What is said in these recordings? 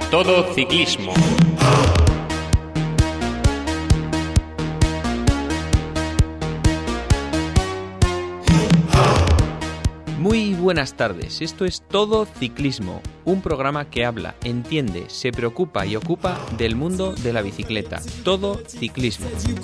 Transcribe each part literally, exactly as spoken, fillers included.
Todo Ciclismo. Muy buenas tardes, esto es Todo Ciclismo, un programa que habla, entiende, se preocupa y ocupa del mundo de la bicicleta. Todo Ciclismo.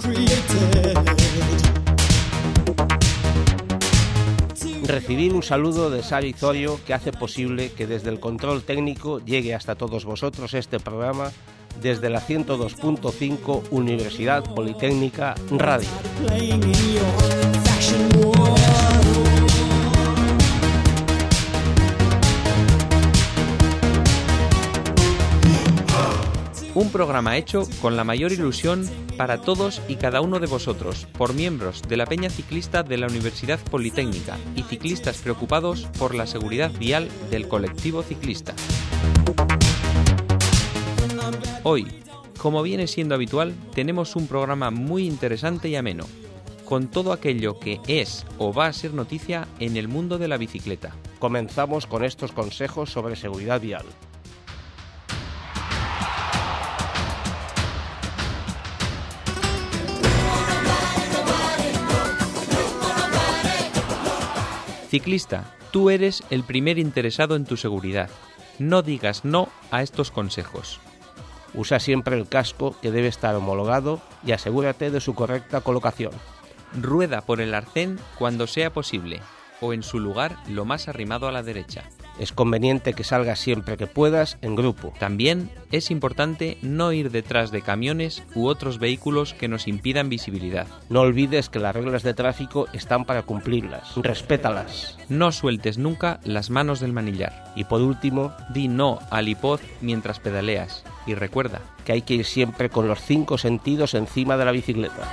Recibir un saludo de Sari Zorio, que hace posible que desde el control técnico llegue hasta todos vosotros este programa desde la ciento dos punto cinco Universidad Politécnica Radio. Un programa hecho con la mayor ilusión para todos y cada uno de vosotros, por miembros de la Peña Ciclista de la Universidad Politécnica y ciclistas preocupados por la seguridad vial del colectivo ciclista. Hoy, como viene siendo habitual, tenemos un programa muy interesante y ameno, con todo aquello que es o va a ser noticia en el mundo de la bicicleta. Comenzamos con estos consejos sobre seguridad vial. Ciclista, tú eres el primer interesado en tu seguridad. No digas no a estos consejos. Usa siempre el casco, que debe estar homologado, y asegúrate de su correcta colocación. Rueda por el arcén cuando sea posible, o en su lugar lo más arrimado a la derecha. Es conveniente que salgas siempre que puedas en grupo. También es importante no ir detrás de camiones u otros vehículos que nos impidan visibilidad. No olvides que las reglas de tráfico están para cumplirlas. Respétalas. No sueltes nunca las manos del manillar. Y por último, di no al hipoz mientras pedaleas. Y recuerda que hay que ir siempre con los cinco sentidos encima de la bicicleta.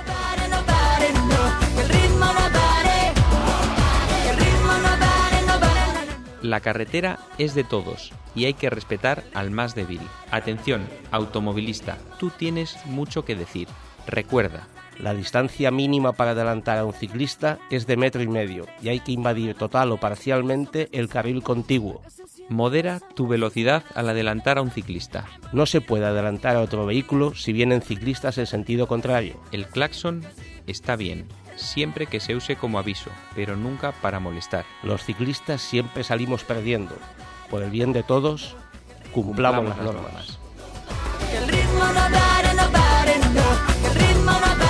La carretera es de todos y hay que respetar al más débil. Atención, automovilista, tú tienes mucho que decir. Recuerda, la distancia mínima para adelantar a un ciclista es de metro y medio y hay que invadir total o parcialmente el carril contiguo. Modera tu velocidad al adelantar a un ciclista. No se puede adelantar a otro vehículo si vienen ciclistas en sentido contrario. El claxon está bien, siempre que se use como aviso, pero nunca para molestar. Los ciclistas siempre salimos perdiendo. Por el bien de todos, cumplamos, cumplamos las, las normas. normas. Que el ritmo no pare, no pare, no. Que el ritmo no pare.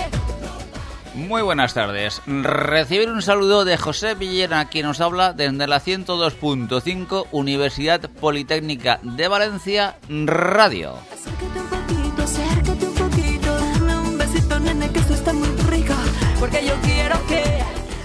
Muy buenas tardes. Recibir un saludo de José Villena, quien nos habla desde la ciento dos punto cinco Universidad Politécnica de Valencia Radio. Acércate un poquito, acércate un poquito, dame un besito, nene, que esto está muy rico, porque yo quiero que...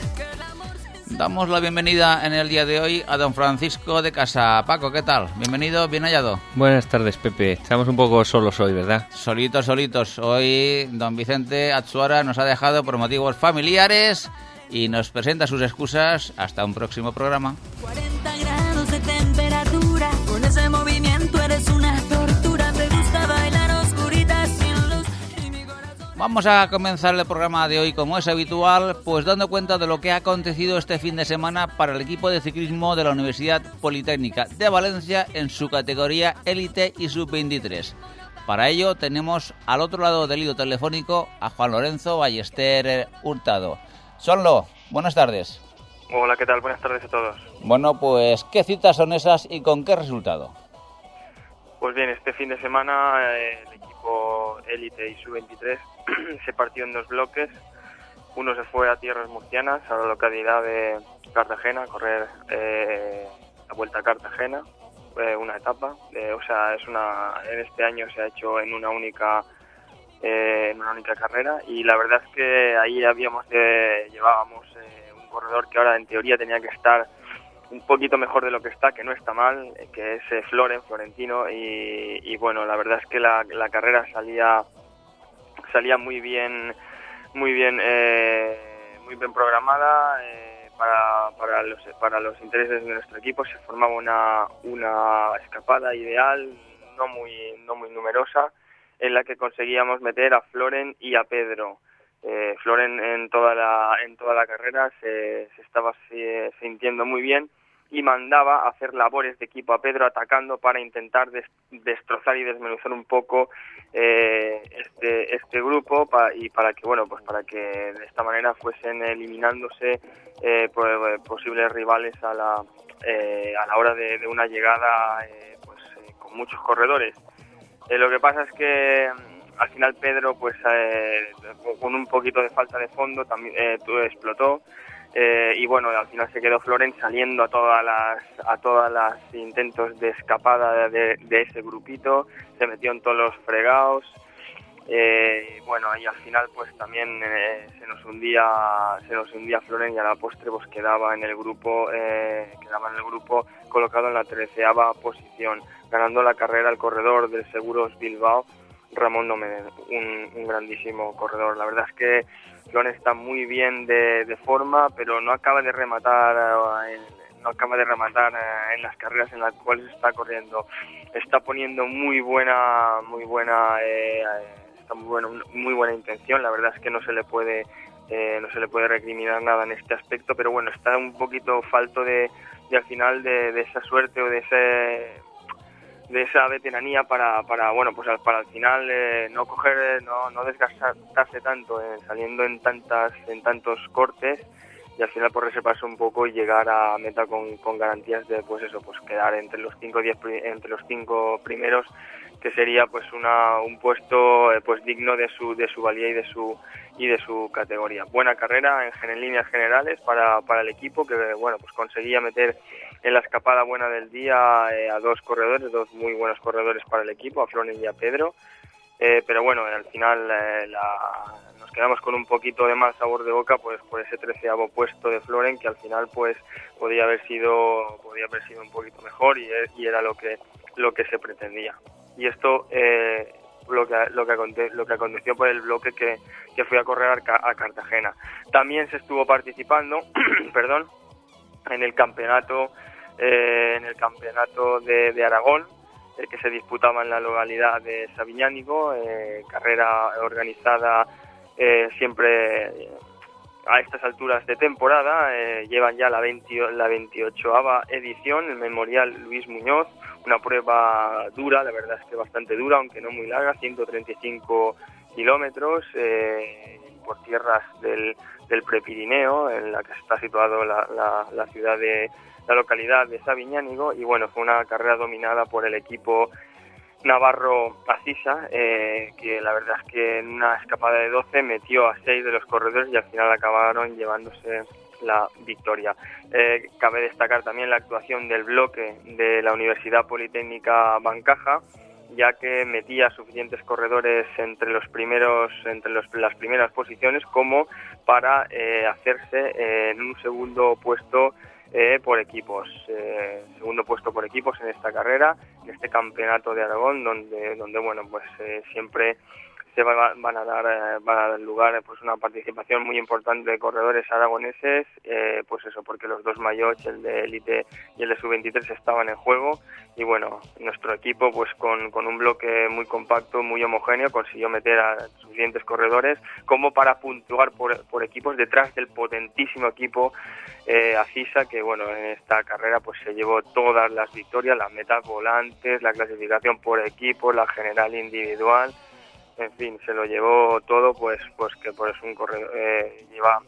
Damos la bienvenida en el día de hoy a don Francisco de Casa. Paco, ¿qué tal? Bienvenido, bien hallado. Buenas tardes, Pepe. Estamos un poco solos hoy, ¿verdad? Solitos, solitos. Hoy don Vicente Atsuara nos ha dejado por motivos familiares y nos presenta sus excusas hasta un próximo programa. cuarenta grados de temperatura, con ese movimiento eres una tortura, te gusta bailar oscurita sin luz y mi corazón... Vamos a comenzar el programa de hoy como es habitual, pues dando cuenta de lo que ha acontecido este fin de semana para el equipo de ciclismo de la Universidad Politécnica de Valencia en su categoría élite y sub veintitrés. Para ello tenemos al otro lado del hilo telefónico a Juan Lorenzo Ballester Hurtado. Sonlo, buenas tardes. Hola, ¿qué tal? Buenas tardes a todos. Bueno, pues, ¿qué citas son esas y con qué resultado? Pues bien, este fin de semana eh, el equipo élite y sub veintitrés se partió en dos bloques. Uno se fue a tierras murcianas, a la localidad de Cartagena, a correr eh, la Vuelta a Cartagena, eh, una etapa. Eh, o sea, es una en este año se ha hecho en una única eh, en una única carrera y la verdad es que ahí habíamos eh, llevábamos eh, un corredor que ahora en teoría tenía que estar un poquito mejor de lo que está, que no está mal, que es eh, Floren, Florentino, y, y bueno, la verdad es que la, la carrera salía salía muy bien, muy bien, eh, muy bien programada eh, para para los para los intereses de nuestro equipo. Se formaba una una escapada ideal, no muy no muy numerosa, en la que conseguíamos meter a Floren y a Pedro. Eh, Floren en toda la en toda la carrera se, se estaba se, sintiendo muy bien y mandaba hacer labores de equipo a Pedro atacando para intentar des- destrozar y desmenuzar un poco eh, este este grupo pa- y para que bueno pues para que de esta manera fuesen eliminándose eh, por, posibles rivales a la eh, a la hora de, de una llegada eh, pues eh, con muchos corredores. Eh, lo que pasa es que mm, al final Pedro pues eh, con un poquito de falta de fondo también eh, explotó. Eh, y bueno, al final se quedó Floren saliendo a todas las a todas las intentos de escapada de, de ese grupito, se metió en todos los fregados, eh, y bueno, y al final pues también eh, se nos hundía se nos hundía Floren y a la postre pues quedaba en el grupo eh, quedaba en el grupo colocado en la treceava posición, ganando la carrera el corredor del Seguros Bilbao, Ramón Nómez, un, un grandísimo corredor. La verdad es que Floren está muy bien de, de forma, pero no acaba de rematar eh, en, no acaba de rematar eh, en las carreras en las cuales está corriendo. Está poniendo muy buena muy buena eh, está muy buena muy buena intención. La verdad es que no se le puede eh, no se le puede recriminar nada en este aspecto, pero bueno, está un poquito falto de, de al final de, de esa suerte o de ese de esa veteranía para para bueno pues para al final eh, no coger no no desgastarse tanto eh, saliendo en tantas en tantos cortes y al final por reservarse un poco y llegar a meta con, con garantías de pues eso pues quedar entre los cinco diez entre los cinco primeros, que sería pues una un puesto eh, pues digno de su de su valía y de su y de su categoría. Buena carrera en, en líneas generales para para el equipo, que bueno pues conseguía meter en la escapada buena del día eh, a dos corredores, dos muy buenos corredores para el equipo, a Floren y a Pedro, eh, pero bueno, al final eh, la, nos quedamos con un poquito de mal sabor de boca pues por ese treceavo puesto de Floren, que al final pues podía haber sido podía haber sido un poquito mejor y, y era lo que lo que se pretendía. Y esto eh, lo que lo que aconte, lo que aconteció por el bloque que, que fui a correr a, a Cartagena. También se estuvo participando, perdón, en el campeonato eh, en el campeonato de, de Aragón, eh, que se disputaba en la localidad de Sabiñánigo, eh, carrera organizada eh, siempre eh, a estas alturas de temporada. Eh, llevan ya la, veinte, la veintiochoava edición, el Memorial Luis Muñoz, una prueba dura, la verdad es que bastante dura, aunque no muy larga, ciento treinta y cinco kilómetros eh, por tierras del, del Prepirineo, en la que está situado la, la, la ciudad de la localidad de Sabiñánigo, y bueno, fue una carrera dominada por el equipo navarro Acisa, eh, que la verdad es que en una escapada de doce metió a seis de los corredores y al final acabaron llevándose la victoria. Eh, cabe destacar también la actuación del bloque de la Universidad Politécnica Bancaja, ya que metía suficientes corredores entre los primeros entre los, las primeras posiciones como para eh, hacerse eh, en un segundo puesto eh, por equipos, eh, segundo puesto por equipos en esta carrera, en este campeonato de Aragón, donde donde bueno pues eh, siempre se va, van a dar eh, van a dar lugar pues una participación muy importante de corredores aragoneses, eh, pues eso, porque los dos Mayotte, el de élite y el de sub veintitrés, estaban en juego, y bueno, nuestro equipo pues con, con un bloque muy compacto, muy homogéneo, consiguió meter a suficientes corredores como para puntuar por, por equipos detrás del potentísimo equipo eh, Acisa, que bueno, en esta carrera pues se llevó todas las victorias, las metas volantes, la clasificación por equipo, la general individual. En fin, se lo llevó todo, pues pues que por eso un corredor eh, lleva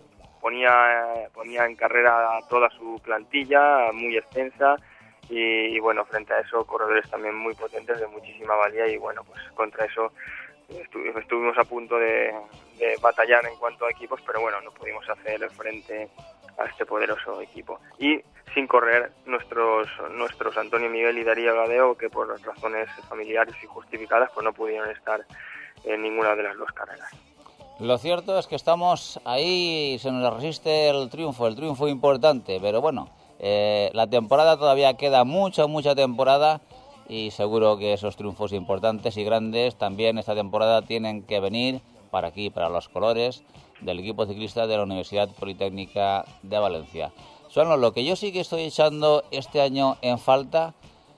ponía ponía en carrera toda su plantilla muy extensa y, y bueno, frente a eso corredores también muy potentes de muchísima valía, y bueno, pues contra eso estu- estuvimos a punto de, de batallar en cuanto a equipos, pero bueno, no pudimos hacer frente a este poderoso equipo. Y sin correr nuestros nuestros Antonio Miguel y Darío Gadeo, que por razones familiares y justificadas pues no pudieron estar en ninguna de las dos carreras. Lo cierto es que estamos ahí y se nos resiste el triunfo, el triunfo importante, pero bueno, eh, la temporada todavía queda mucha, mucha temporada, y seguro que esos triunfos importantes y grandes también esta temporada tienen que venir para aquí, para los colores del equipo ciclista de la Universidad Politécnica de Valencia. Solo lo que yo sí que estoy echando este año en falta,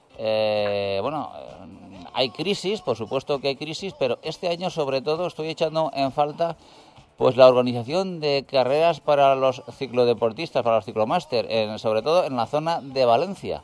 eh, bueno... Hay crisis, por supuesto que hay crisis, pero este año sobre todo estoy echando en falta pues la organización de carreras para los ciclodeportistas, para los ciclomáster, en, sobre todo en la zona de Valencia.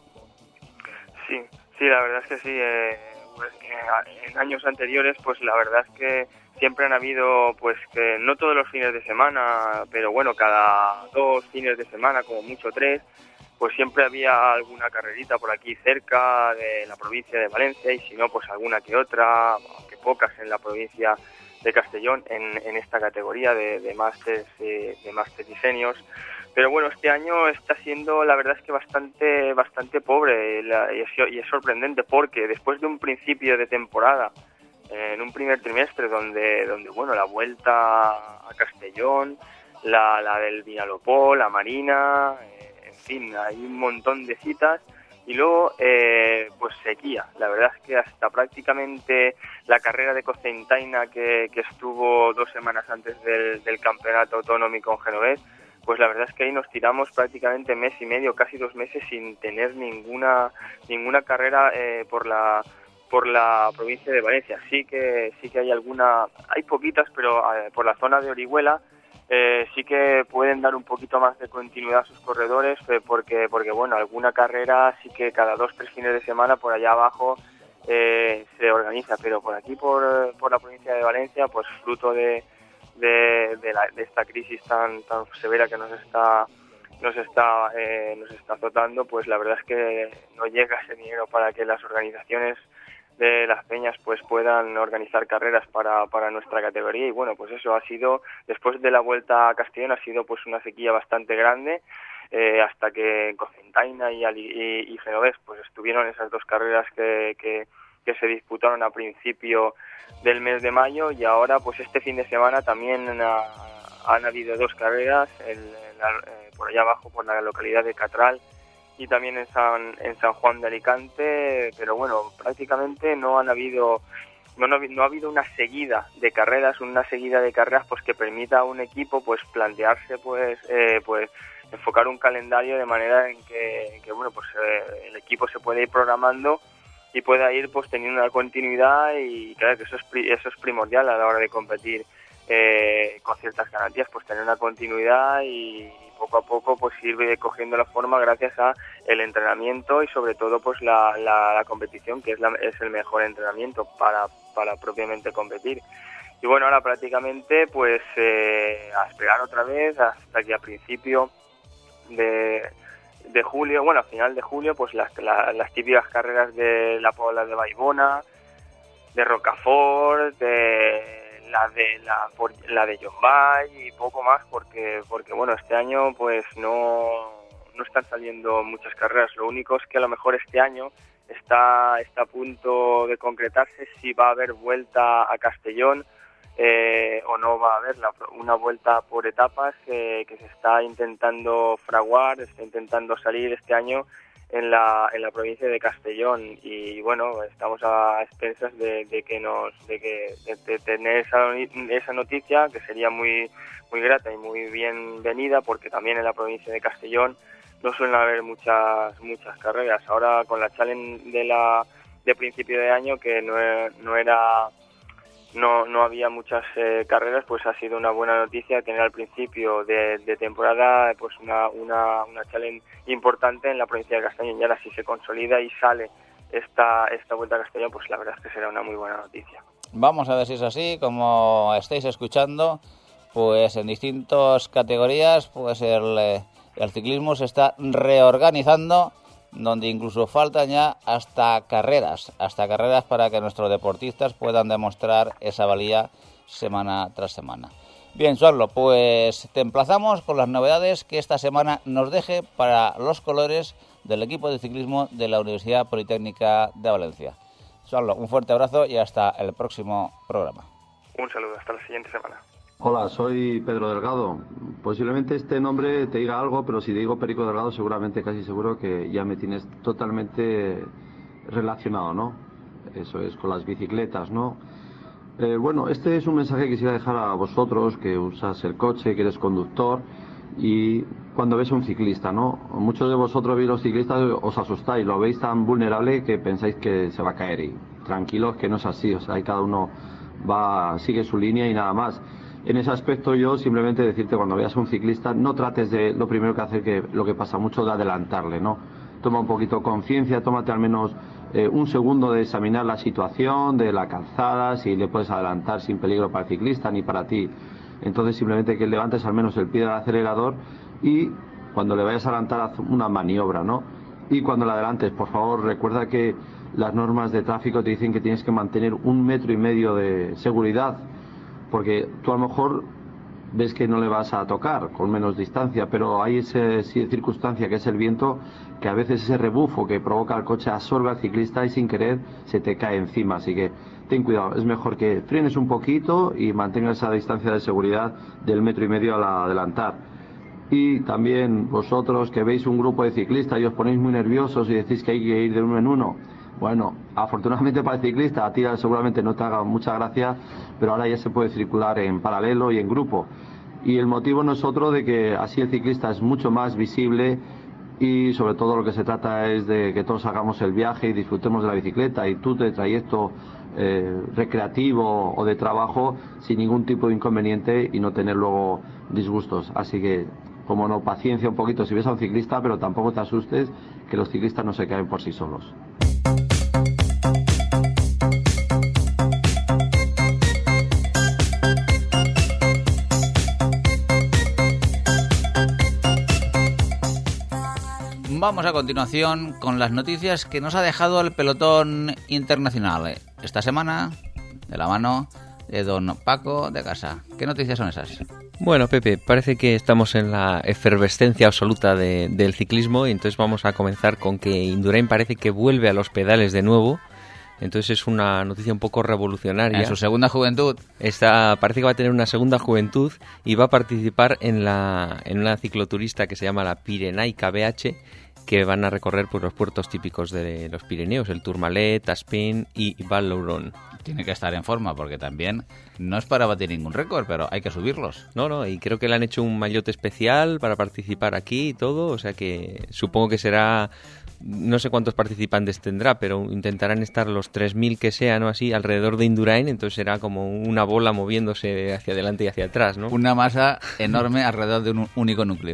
Sí, sí, la verdad es que sí. Eh, pues, eh, en años anteriores, pues la verdad es que siempre han habido, pues que no todos los fines de semana, pero bueno, cada dos fines de semana, como mucho tres, pues siempre había alguna carrerita por aquí cerca de la provincia de Valencia, y si no, pues alguna que otra, aunque pocas en la provincia de Castellón, en, en esta categoría de, de másters eh, de máster y seniors. Pero bueno, este año está siendo, la verdad es que bastante bastante pobre, la, y, es, y es sorprendente, porque después de un principio de temporada, eh, en un primer trimestre donde donde bueno, la vuelta a Castellón, la, la del Vinalopó, la Marina, eh, en fin, hay un montón de citas. Y luego, eh, pues sequía. La verdad es que hasta prácticamente la carrera de Cocentaina, que, que estuvo dos semanas antes del, del campeonato autonómico en Genovés, pues la verdad es que ahí nos tiramos prácticamente mes y medio, casi dos meses, sin tener ninguna ninguna carrera eh, por la por la provincia de Valencia. Sí que sí que hay alguna, hay poquitas, pero eh, por la zona de Orihuela. Eh, sí que pueden dar un poquito más de continuidad a sus corredores, eh, porque porque bueno, alguna carrera sí que cada dos tres fines de semana por allá abajo eh, se organiza, pero por aquí por, por la provincia de Valencia, pues fruto de de, de, la, de esta crisis tan tan severa que nos está nos está eh, nos está azotando, pues la verdad es que no llega ese dinero para que las organizaciones de las peñas pues puedan organizar carreras para, para nuestra categoría. Y bueno, pues eso ha sido, después de la Vuelta a Castellón, ha sido pues una sequía bastante grande, eh, hasta que Cocentaina y, y, y Genovés pues estuvieron esas dos carreras que, que, que se disputaron a principio del mes de mayo, y ahora pues este fin de semana también ha, han habido dos carreras en, en la, eh, por allá abajo, por la localidad de Catral, y también en San, en San Juan de Alicante, pero bueno, prácticamente no han habido no, no, no ha habido una seguida de carreras, una seguida de carreras pues que permita a un equipo pues plantearse pues eh, pues enfocar un calendario de manera en que, en que bueno, pues eh, el equipo se puede ir programando y pueda ir pues teniendo una continuidad, y claro que eso es eso es primordial a la hora de competir eh, con ciertas garantías, pues tener una continuidad y poco a poco pues ir cogiendo la forma gracias a el entrenamiento y sobre todo pues la, la, la competición, que es, la, es el mejor entrenamiento para, para propiamente competir. Y bueno, ahora prácticamente pues eh, a esperar otra vez hasta que a principio de, de julio, bueno, a final de julio, pues las, la, las típicas carreras de la Pobla de Baibona, de Rocafort, de la de la, la de Llombay y poco más, porque porque bueno, este año pues no no están saliendo muchas carreras. Lo único es que a lo mejor este año está está a punto de concretarse si va a haber vuelta a Castellón eh, o no va a haber la, una vuelta por etapas eh, que se está intentando fraguar, se está intentando salir este año en la en la provincia de Castellón, y bueno, estamos a expensas de, de que nos de que de, de tener esa esa noticia, que sería muy muy grata y muy bienvenida, porque también en la provincia de Castellón no suelen haber muchas muchas carreras. Ahora con la challenge de la de principio de año, que no, no era no no había muchas eh, carreras, pues ha sido una buena noticia tener al principio de, de temporada pues una una una challenge importante en la provincia de Castellón. Y ahora si se consolida y sale esta esta vuelta a Castellón, pues la verdad es que será una muy buena noticia. Vamos a ver si es así. Como estáis escuchando, pues en distintas categorías pues el, el ciclismo se está reorganizando, donde incluso faltan ya hasta carreras, hasta carreras para que nuestros deportistas puedan demostrar esa valía semana tras semana. Bien, Suarlo, pues te emplazamos con las novedades que esta semana nos deje para los colores del equipo de ciclismo de la Universidad Politécnica de Valencia. Suarlo, un fuerte abrazo y hasta el próximo programa. Un saludo, hasta la siguiente semana. Hola, soy Pedro Delgado. Posiblemente este nombre te diga algo, pero si te digo Perico Delgado, seguramente, casi seguro que ya me tienes totalmente relacionado, ¿no? Eso es, con las bicicletas, ¿no? Eh, bueno, este es un mensaje que quisiera dejar a vosotros, que usas el coche, que eres conductor, y cuando ves a un ciclista, ¿no? Muchos de vosotros veis los ciclistas, os asustáis, lo veis tan vulnerable que pensáis que se va a caer, y tranquilos que no es así, o sea, ahí cada uno va, sigue su línea y nada más. en ese aspecto yo simplemente decirte, cuando veas a un ciclista, no trates de, lo primero que hace, que lo que pasa mucho, de adelantarle, ¿no? Toma un poquito conciencia, tómate al menos eh, un segundo de examinar la situación de la calzada, si le puedes adelantar sin peligro para el ciclista ni para ti. Entonces simplemente que levantes al menos el pie del acelerador y cuando le vayas a adelantar haz una maniobra, ¿no? Y cuando le adelantes, por favor, recuerda que las normas de tráfico te dicen que tienes que mantener un metro y medio de seguridad, porque tú a lo mejor ves que no le vas a tocar con menos distancia, pero hay esa circunstancia que es el viento, que a veces ese rebufo que provoca el coche absorbe al ciclista y sin querer se te cae encima. Así que ten cuidado, es mejor que frenes un poquito y mantengas esa distancia de seguridad del metro y medio al adelantar. Y también vosotros que veis un grupo de ciclistas y os ponéis muy nerviosos y decís que hay que ir de uno en uno, bueno, afortunadamente para el ciclista, a ti seguramente no te haga mucha gracia, pero ahora ya se puede circular en paralelo y en grupo. Y el motivo no es otro de que así el ciclista es mucho más visible y sobre todo lo que se trata es de que todos hagamos el viaje y disfrutemos de la bicicleta y tú de trayecto eh, recreativo o de trabajo sin ningún tipo de inconveniente y no tener luego disgustos. Así que, como no, paciencia un poquito si ves a un ciclista, pero tampoco te asustes, que los ciclistas no se caen por sí solos. Vamos a continuación con las noticias que nos ha dejado el pelotón internacional esta semana, de la mano de don Paco de Casa. ¿Qué noticias son esas? Bueno, Pepe, parece que estamos en la efervescencia absoluta de, del ciclismo y entonces vamos a comenzar con que Indurain parece que vuelve a los pedales de nuevo. Entonces es una noticia un poco revolucionaria. En su segunda juventud. Esta, parece que va a tener una segunda juventud y va a participar en, la, en una cicloturista que se llama la Pirenaica B H, que van a recorrer pues, los puertos típicos de los Pirineos, el Tourmalet, Aspin y Val-Louron. Tiene que estar en forma porque también no es para batir ningún récord, pero hay que subirlos. No, no, y creo que le han hecho un maillot especial para participar aquí y todo, o sea que supongo que será, no sé cuántos participantes tendrá, pero intentarán estar los tres mil que sean o así alrededor de Indurain, entonces será como una bola moviéndose hacia adelante y hacia atrás, ¿no? Una masa enorme alrededor de un único núcleo.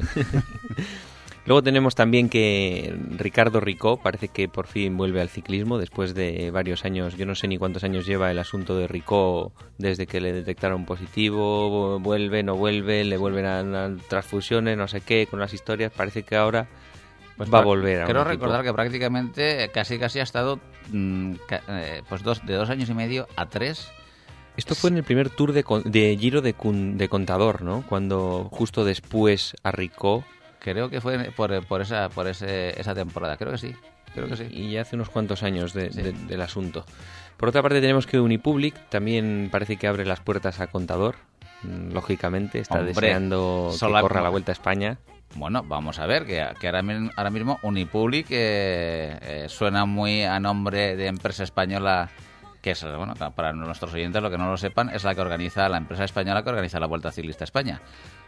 Luego tenemos también que Ricardo Ricó parece que por fin vuelve al ciclismo después de varios años. Yo no sé ni cuántos años lleva el asunto de Ricó desde que le detectaron positivo, vuelve, no vuelve, le vuelven a, a transfusiones, no sé qué, con las historias. Parece que ahora pues va a volver. A quiero un recordar equipo. que prácticamente casi casi ha estado mmm, ca, eh, pues dos, de dos años y medio a tres. Esto fue en el primer Tour de, de Giro de, de Contador, ¿no? Cuando justo después a Ricó. Creo que fue por, por esa por ese, esa temporada, creo que sí. Creo que sí. Y ya hace unos cuantos años de, sí. de, del asunto. Por otra parte tenemos que Unipublic también parece que abre las puertas a Contador. Lógicamente está Hombre, deseando que sola... corra la Vuelta a España. Bueno, vamos a ver, que, que ahora, mismo, ahora mismo Unipublic eh, eh, suena muy a nombre de empresa española, que es, bueno, para nuestros oyentes, lo que no lo sepan, es la que organiza, la empresa española que organiza la Vuelta Ciclista a España.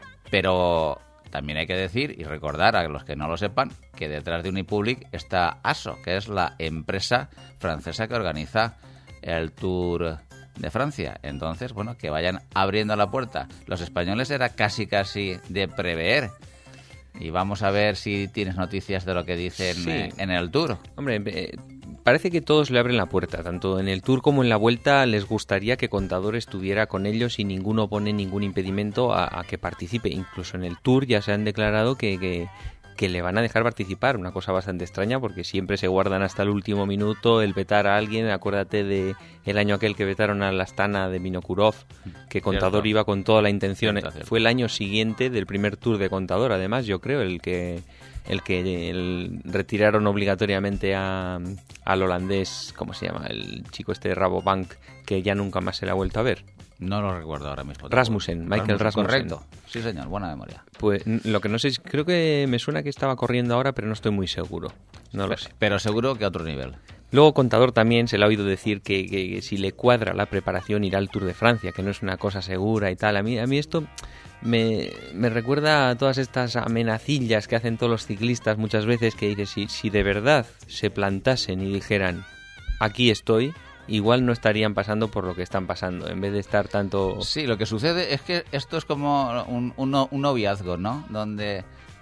Pero también hay que decir y recordar a los que no lo sepan que detrás de Unipublic está ASO, que es la empresa francesa que organiza el Tour de Francia. Entonces, bueno, que vayan abriendo la puerta. Los españoles era casi casi de prever. Y vamos a ver si tienes noticias de lo que dicen sí. eh, en el Tour. Hombre, eh, parece que todos le abren la puerta, tanto en el Tour como en la Vuelta. Les gustaría que Contador estuviera con ellos y ninguno pone ningún impedimento a, a que participe. Incluso en el Tour ya se han declarado que, que, que le van a dejar participar, una cosa bastante extraña porque siempre se guardan hasta el último minuto el vetar a alguien. Acuérdate de el año aquel que vetaron a la Astana de Vinokurov, que Contador Cierto. Iba con toda la intención. Cierto, cierto. Fue el año siguiente del primer Tour de Contador, además, yo creo, el que el que el, retiraron obligatoriamente a, al holandés, ¿cómo se llama? El chico este de Rabobank, que ya nunca más se le ha vuelto a ver. No lo recuerdo ahora mismo. Rasmussen, Michael Rasmussen. Correcto. Sí, señor, buena memoria. Pues lo que no sé, creo que me suena que estaba corriendo ahora, pero no estoy muy seguro. No pero, lo sé. Pero seguro que a otro nivel. Luego Contador también se le ha oído decir que, que, que si le cuadra la preparación irá al Tour de Francia, que no es una cosa segura y tal. A mí, a mí esto me, me recuerda a todas estas amenacillas que hacen todos los ciclistas muchas veces, que dices, si, si de verdad se plantasen y dijeran, aquí estoy, igual no estarían pasando por lo que están pasando, en vez de estar tanto... Sí, lo que sucede es que esto es como un, un, no- un noviazgo, ¿no? Donde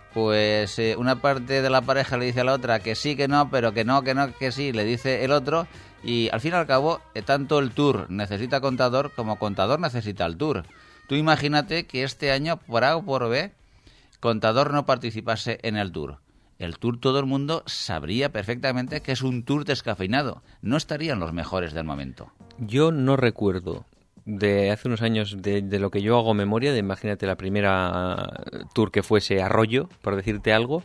pues eh, una parte de la pareja le dice a la otra que sí, que no, pero que no, que no, que sí, le dice el otro, y al fin y al cabo, eh, tanto el Tour necesita Contador como Contador necesita el Tour. Tú imagínate que este año, por A o por B, Contador no participase en el Tour. El Tour todo el mundo sabría perfectamente que es un Tour descafeinado. No estarían los mejores del momento. Yo no recuerdo de hace unos años de, de lo que yo hago memoria, de imagínate la primera Tour que fuese Arroyo, por decirte algo,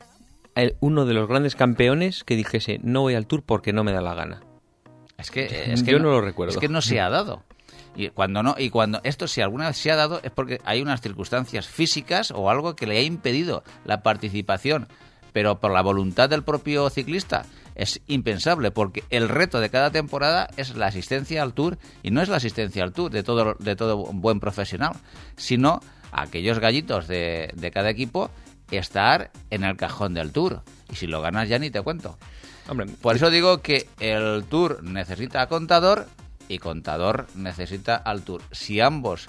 el- uno de los grandes campeones que dijese no voy al Tour porque no me da la gana. Es que, es que Yo no lo recuerdo. Es que no se ha dado. Y cuando no, y cuando esto si alguna vez se ha dado es porque hay unas circunstancias físicas o algo que le ha impedido la participación, pero por la voluntad del propio ciclista es impensable, porque el reto de cada temporada es la asistencia al Tour, y no es la asistencia al Tour de todo de todo buen profesional, sino aquellos gallitos de, de cada equipo estar en el cajón del Tour. Y si lo ganas ya ni te cuento. Hombre, Por eso digo que el Tour necesita a Contador y Contador necesita al Tour. Si ambos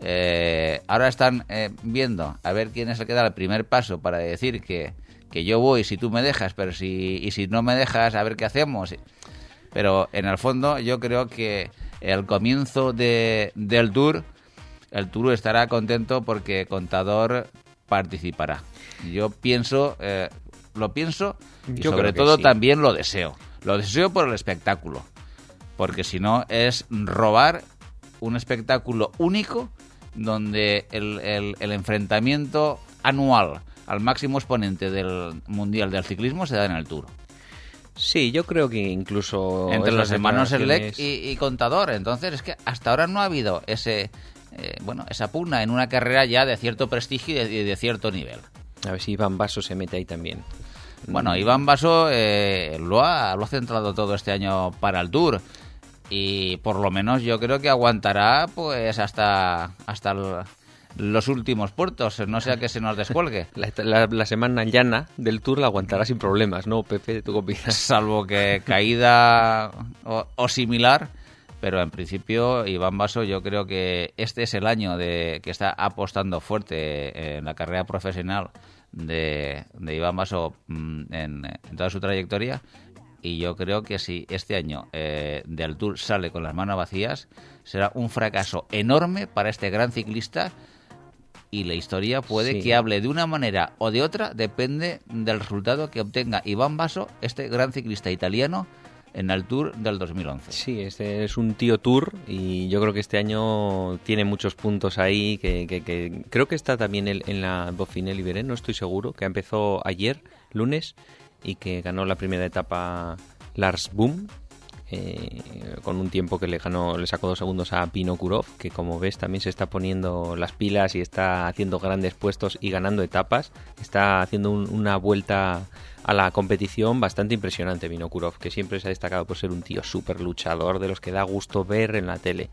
eh, ahora están eh, viendo a ver quién es el que da el primer paso para decir que, que yo voy si tú me dejas, pero si y si no me dejas, a ver qué hacemos. Pero en el fondo yo creo que el comienzo de, del Tour, el Tour estará contento porque Contador participará. Yo pienso, eh, lo pienso y Yo sobre creo que todo sí. también lo deseo. Lo deseo por el espectáculo, porque si no es robar un espectáculo único donde el, el, el enfrentamiento anual al máximo exponente del Mundial del Ciclismo se da en el Tour. sí, yo creo que incluso... Entre esas los hermanos Erlec declaraciones- y, y Contador. Entonces es que hasta ahora no ha habido ese eh, bueno esa pugna en una carrera ya de cierto prestigio y de, de cierto nivel. A ver si Iván Basso se mete ahí también. Bueno, Iván Basso eh, lo, ha, lo ha centrado todo este año para el Tour, y por lo menos yo creo que aguantará pues hasta hasta el- los últimos puertos, no sea que se nos descuelgue. La, la- la semana llana del Tour la aguantará sin problemas, ¿no, Pepe? ¿Tú qué opinas? Salvo que caída o, o similar, pero en principio Iván Basso yo creo que este es el año de que está apostando fuerte en la carrera profesional de, de Iván Basso mm, en, en toda su trayectoria, y yo creo que si este año eh, del Tour sale con las manos vacías, será un fracaso enorme para este gran ciclista, y la historia puede Sí. que hable de una manera o de otra, depende del resultado que obtenga Iván Basso, este gran ciclista italiano, en el Tour del dos mil once. Sí, este es un tío Tour y yo creo que este año tiene muchos puntos ahí que, que, que creo que está también el- en la Dauphiné Libéré, no estoy seguro, que empezó ayer, lunes, y que ganó la primera etapa Lars Boom, eh, con un tiempo que le ganó, le sacó dos segundos a Pino Kurov, que como ves también se está poniendo las pilas y está haciendo grandes puestos y ganando etapas, está haciendo un- una vuelta a la competición bastante impresionante Pino Kurov, que siempre se ha destacado por ser un tío súper luchador, de los que da gusto ver en la tele.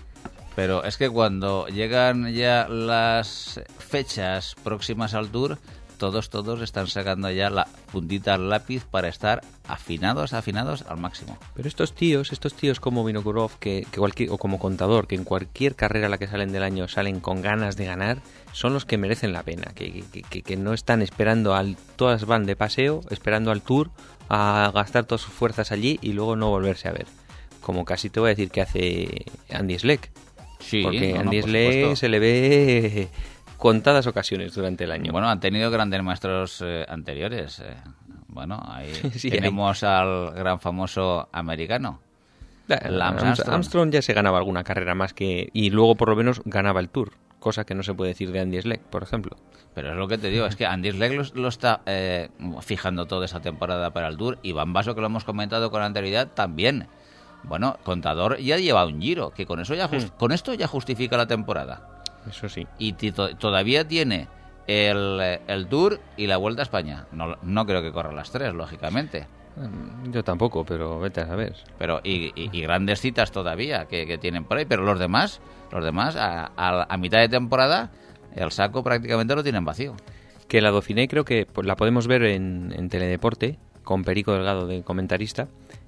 Pero es que cuando llegan ya las fechas próximas al Tour, todos, todos están sacando ya la puntita al lápiz para estar afinados, afinados al máximo. Pero estos tíos, estos tíos como Vinokurov, que, que cualquier, o como Contador, que en cualquier carrera a la que salen del año salen con ganas de ganar, son los que merecen la pena, que, que, que, que no están esperando al... Todas van de paseo, esperando al Tour, a gastar todas sus fuerzas allí y luego no volverse a ver. Como casi te voy a decir que hace Andy Schleck. Sí, porque no, no, Andy por Schleck supuesto. se le ve contadas ocasiones durante el año. Bueno, han tenido grandes maestros eh, anteriores. eh. Bueno, ahí Sí, tenemos al gran famoso americano. Lance Lance Armstrong. Armstrong. Armstrong ya se ganaba alguna carrera más que... Y luego por lo menos ganaba el Tour, cosa que no se puede decir de Andy Schleck, por ejemplo. Pero es lo que te digo, es que Andy Schleck lo, lo está eh, fijando toda esa temporada para el Tour, y Van Basso, que lo hemos comentado con anterioridad, también. Bueno, Contador ya lleva un Giro, que con eso ya just- con esto ya justifica la temporada. Eso sí. Y ti- to- todavía tiene el, eh, el Tour y la Vuelta a España. No, no creo que corra las tres, lógicamente. Mm, Yo tampoco, pero vete a saber. Pero y, y- y grandes citas todavía que, que tienen por ahí. Pero los demás, los demás a, a- a mitad de temporada, el saco prácticamente lo tienen vacío. Que la Dauphiné creo que pues, la podemos ver en, en Teledeporte, con Perico Delgado de comentarista,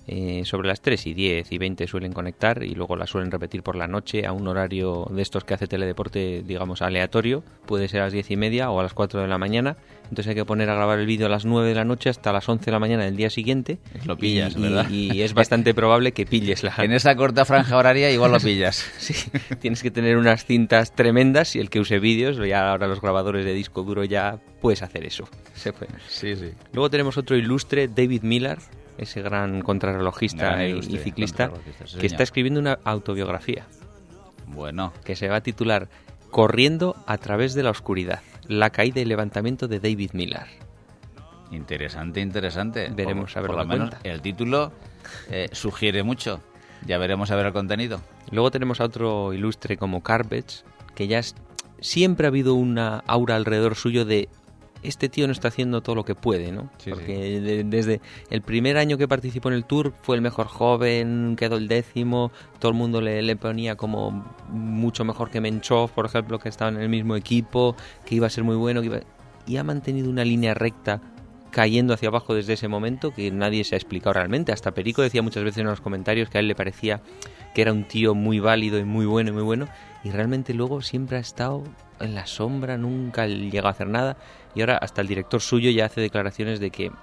Eh, sobre las tres y diez y veinte suelen conectar y luego la suelen repetir por la noche a un horario de estos que hace Teledeporte, digamos, aleatorio. Puede ser a las diez y media o a las cuatro de la mañana. Entonces hay que poner a grabar el vídeo a las nueve de la noche hasta las once de la mañana del día siguiente. Lo pillas, y, ¿verdad? Y, y es bastante probable que pilles la... En esa corta franja horaria igual lo pillas. Sí, tienes que tener unas cintas tremendas y el que use vídeos, ya ahora los grabadores de disco duro ya puedes hacer eso. Se puede. Sí, sí. Luego tenemos otro ilustre, David Millar, ese gran contrarrelojista Gran y, ilustre y ciclista, contrarrelojista, sí, que señor. está escribiendo una autobiografía Bueno, que se va a titular Corriendo a través de la oscuridad, la caída y levantamiento de David Millar. interesante, interesante. Veremos por, a ver por lo lo que menos cuenta. el título eh, sugiere mucho. Ya veremos a ver el contenido. Luego tenemos a otro ilustre como Carbets, que ya es, siempre ha habido una aura alrededor suyo de este tío no está haciendo todo lo que puede, ¿no? Sí, Porque de- desde el primer año que participó en el Tour fue el mejor joven, quedó el décimo, todo el mundo le, le ponía como mucho mejor que Menchov, por ejemplo, que estaba en el mismo equipo, que iba a ser muy bueno, que iba... y ha mantenido una línea recta cayendo hacia abajo desde ese momento que nadie se ha explicado realmente. Hasta Perico decía muchas veces en los comentarios que a él le parecía que era un tío muy válido y muy bueno y muy bueno, y realmente luego siempre ha estado en la sombra, nunca llegó a hacer nada, y ahora hasta el director suyo ya hace declaraciones de que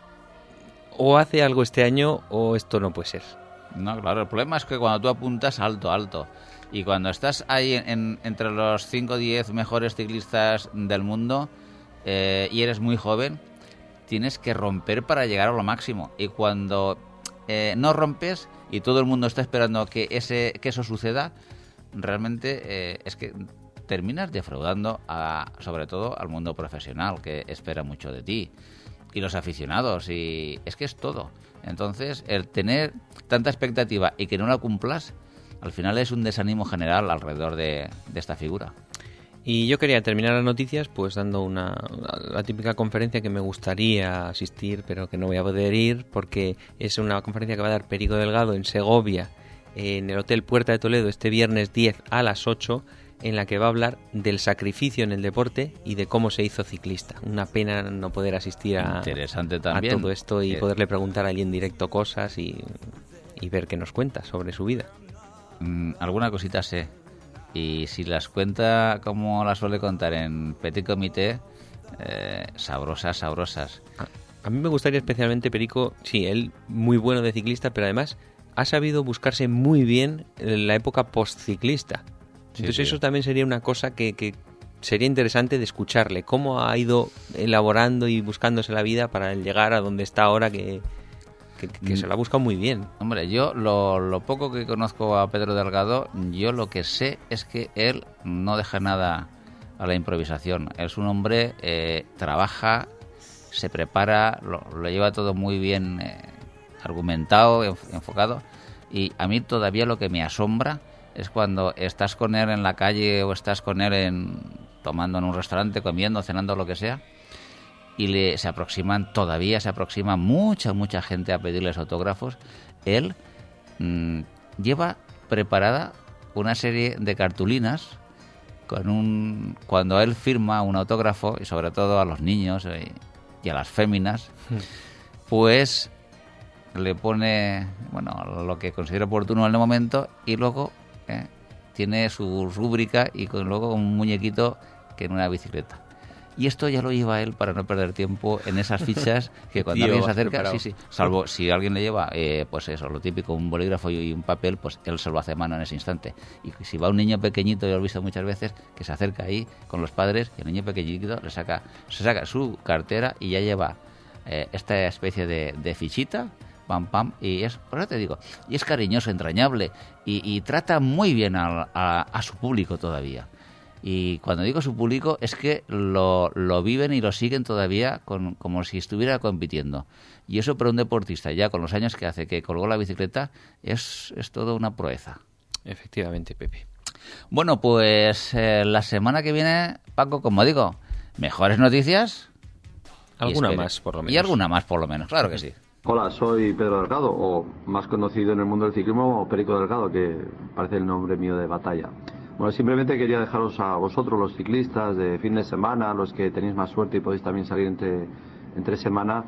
o hace algo este año o esto no puede ser. No, claro, el problema es que cuando tú apuntas alto, alto, y cuando estás ahí en, en- entre los cinco o diez mejores ciclistas del mundo eh, y eres muy joven, tienes que romper para llegar a lo máximo. Y cuando eh, no rompes y todo el mundo está esperando que, ese, que eso suceda, realmente eh, es que terminas defraudando a, sobre todo al mundo profesional, que espera mucho de ti, y los aficionados, y es que es todo. Entonces, el tener tanta expectativa y que no la cumplas, al final es un desánimo general alrededor de, de esta figura. Y yo quería terminar las noticias pues dando una la típica conferencia que me gustaría asistir pero que no voy a poder ir porque es una conferencia que va a dar Perico Delgado en Segovia, en el Hotel Puerta de Toledo, este viernes diez a las ocho, en la que va a hablar del sacrificio en el deporte y de cómo se hizo ciclista. Una pena no poder asistir a, Interesante a también. todo esto y Eh, poderle preguntar allí en directo cosas y, y ver qué nos cuenta sobre su vida. Mm, alguna cosita sé. Y si las cuenta como las suele contar en Petit Comité, eh, sabrosas, sabrosas. A mí me gustaría especialmente, Perico, sí, él muy bueno de ciclista, pero además ha sabido buscarse muy bien en la época postciclista. Sí, Entonces sí. eso también sería una cosa que, que sería interesante de escucharle, cómo ha ido elaborando y buscándose la vida para llegar a donde está ahora, que, que, que se la ha buscado muy bien. Hombre, yo lo, lo poco que conozco a Pedro Delgado, yo lo que sé es que él no deja nada a la improvisación. Es un hombre, eh, trabaja, se prepara, lo, lo lleva todo muy bien eh, argumentado, enf- enfocado. Y a mí todavía lo que me asombra es cuando estás con él en la calle o estás con él en, tomando en un restaurante, comiendo, cenando, lo que sea, y le, se aproximan, todavía se aproxima mucha, mucha gente a pedirles autógrafos. Él mmm, lleva preparada una serie de cartulinas con un, cuando él firma un autógrafo, y sobre todo a los niños eh, y a las féminas, pues le pone, bueno, lo que considera oportuno en el momento, y luego eh, tiene su rúbrica y con, luego un muñequito que en una bicicleta. Y esto ya lo lleva él para no perder tiempo en esas fichas que cuando Tío, alguien se acerca, preparado. sí, sí, salvo si alguien le lleva, eh, pues eso, lo típico, un bolígrafo y un papel, pues él se lo hace a mano en ese instante. Y si va un niño pequeñito, yo lo he visto muchas veces, que se acerca ahí con los padres, y el niño pequeñito le saca, se saca su cartera y ya lleva eh, esta especie de, de fichita, pam, pam, y es, por eso te digo, y es cariñoso, entrañable, y, y trata muy bien a, a, a su público todavía. Y cuando digo su público es que lo, lo viven y lo siguen todavía con, como si estuviera compitiendo. Y eso para un deportista, ya con los años que hace, que colgó la bicicleta, es, es todo una proeza. Efectivamente, Pepe. Bueno, pues eh, la semana que viene, Paco, como digo, mejores noticias. Y Alguna espere- más, por lo menos. Y alguna más, por lo menos, claro que sí. Hola, soy Pedro Delgado, o más conocido en el mundo del ciclismo como Perico Delgado, que parece el nombre mío de batalla. Bueno, simplemente quería dejaros a vosotros, los ciclistas de fin de semana, los que tenéis más suerte y podéis también salir entre, entre semana,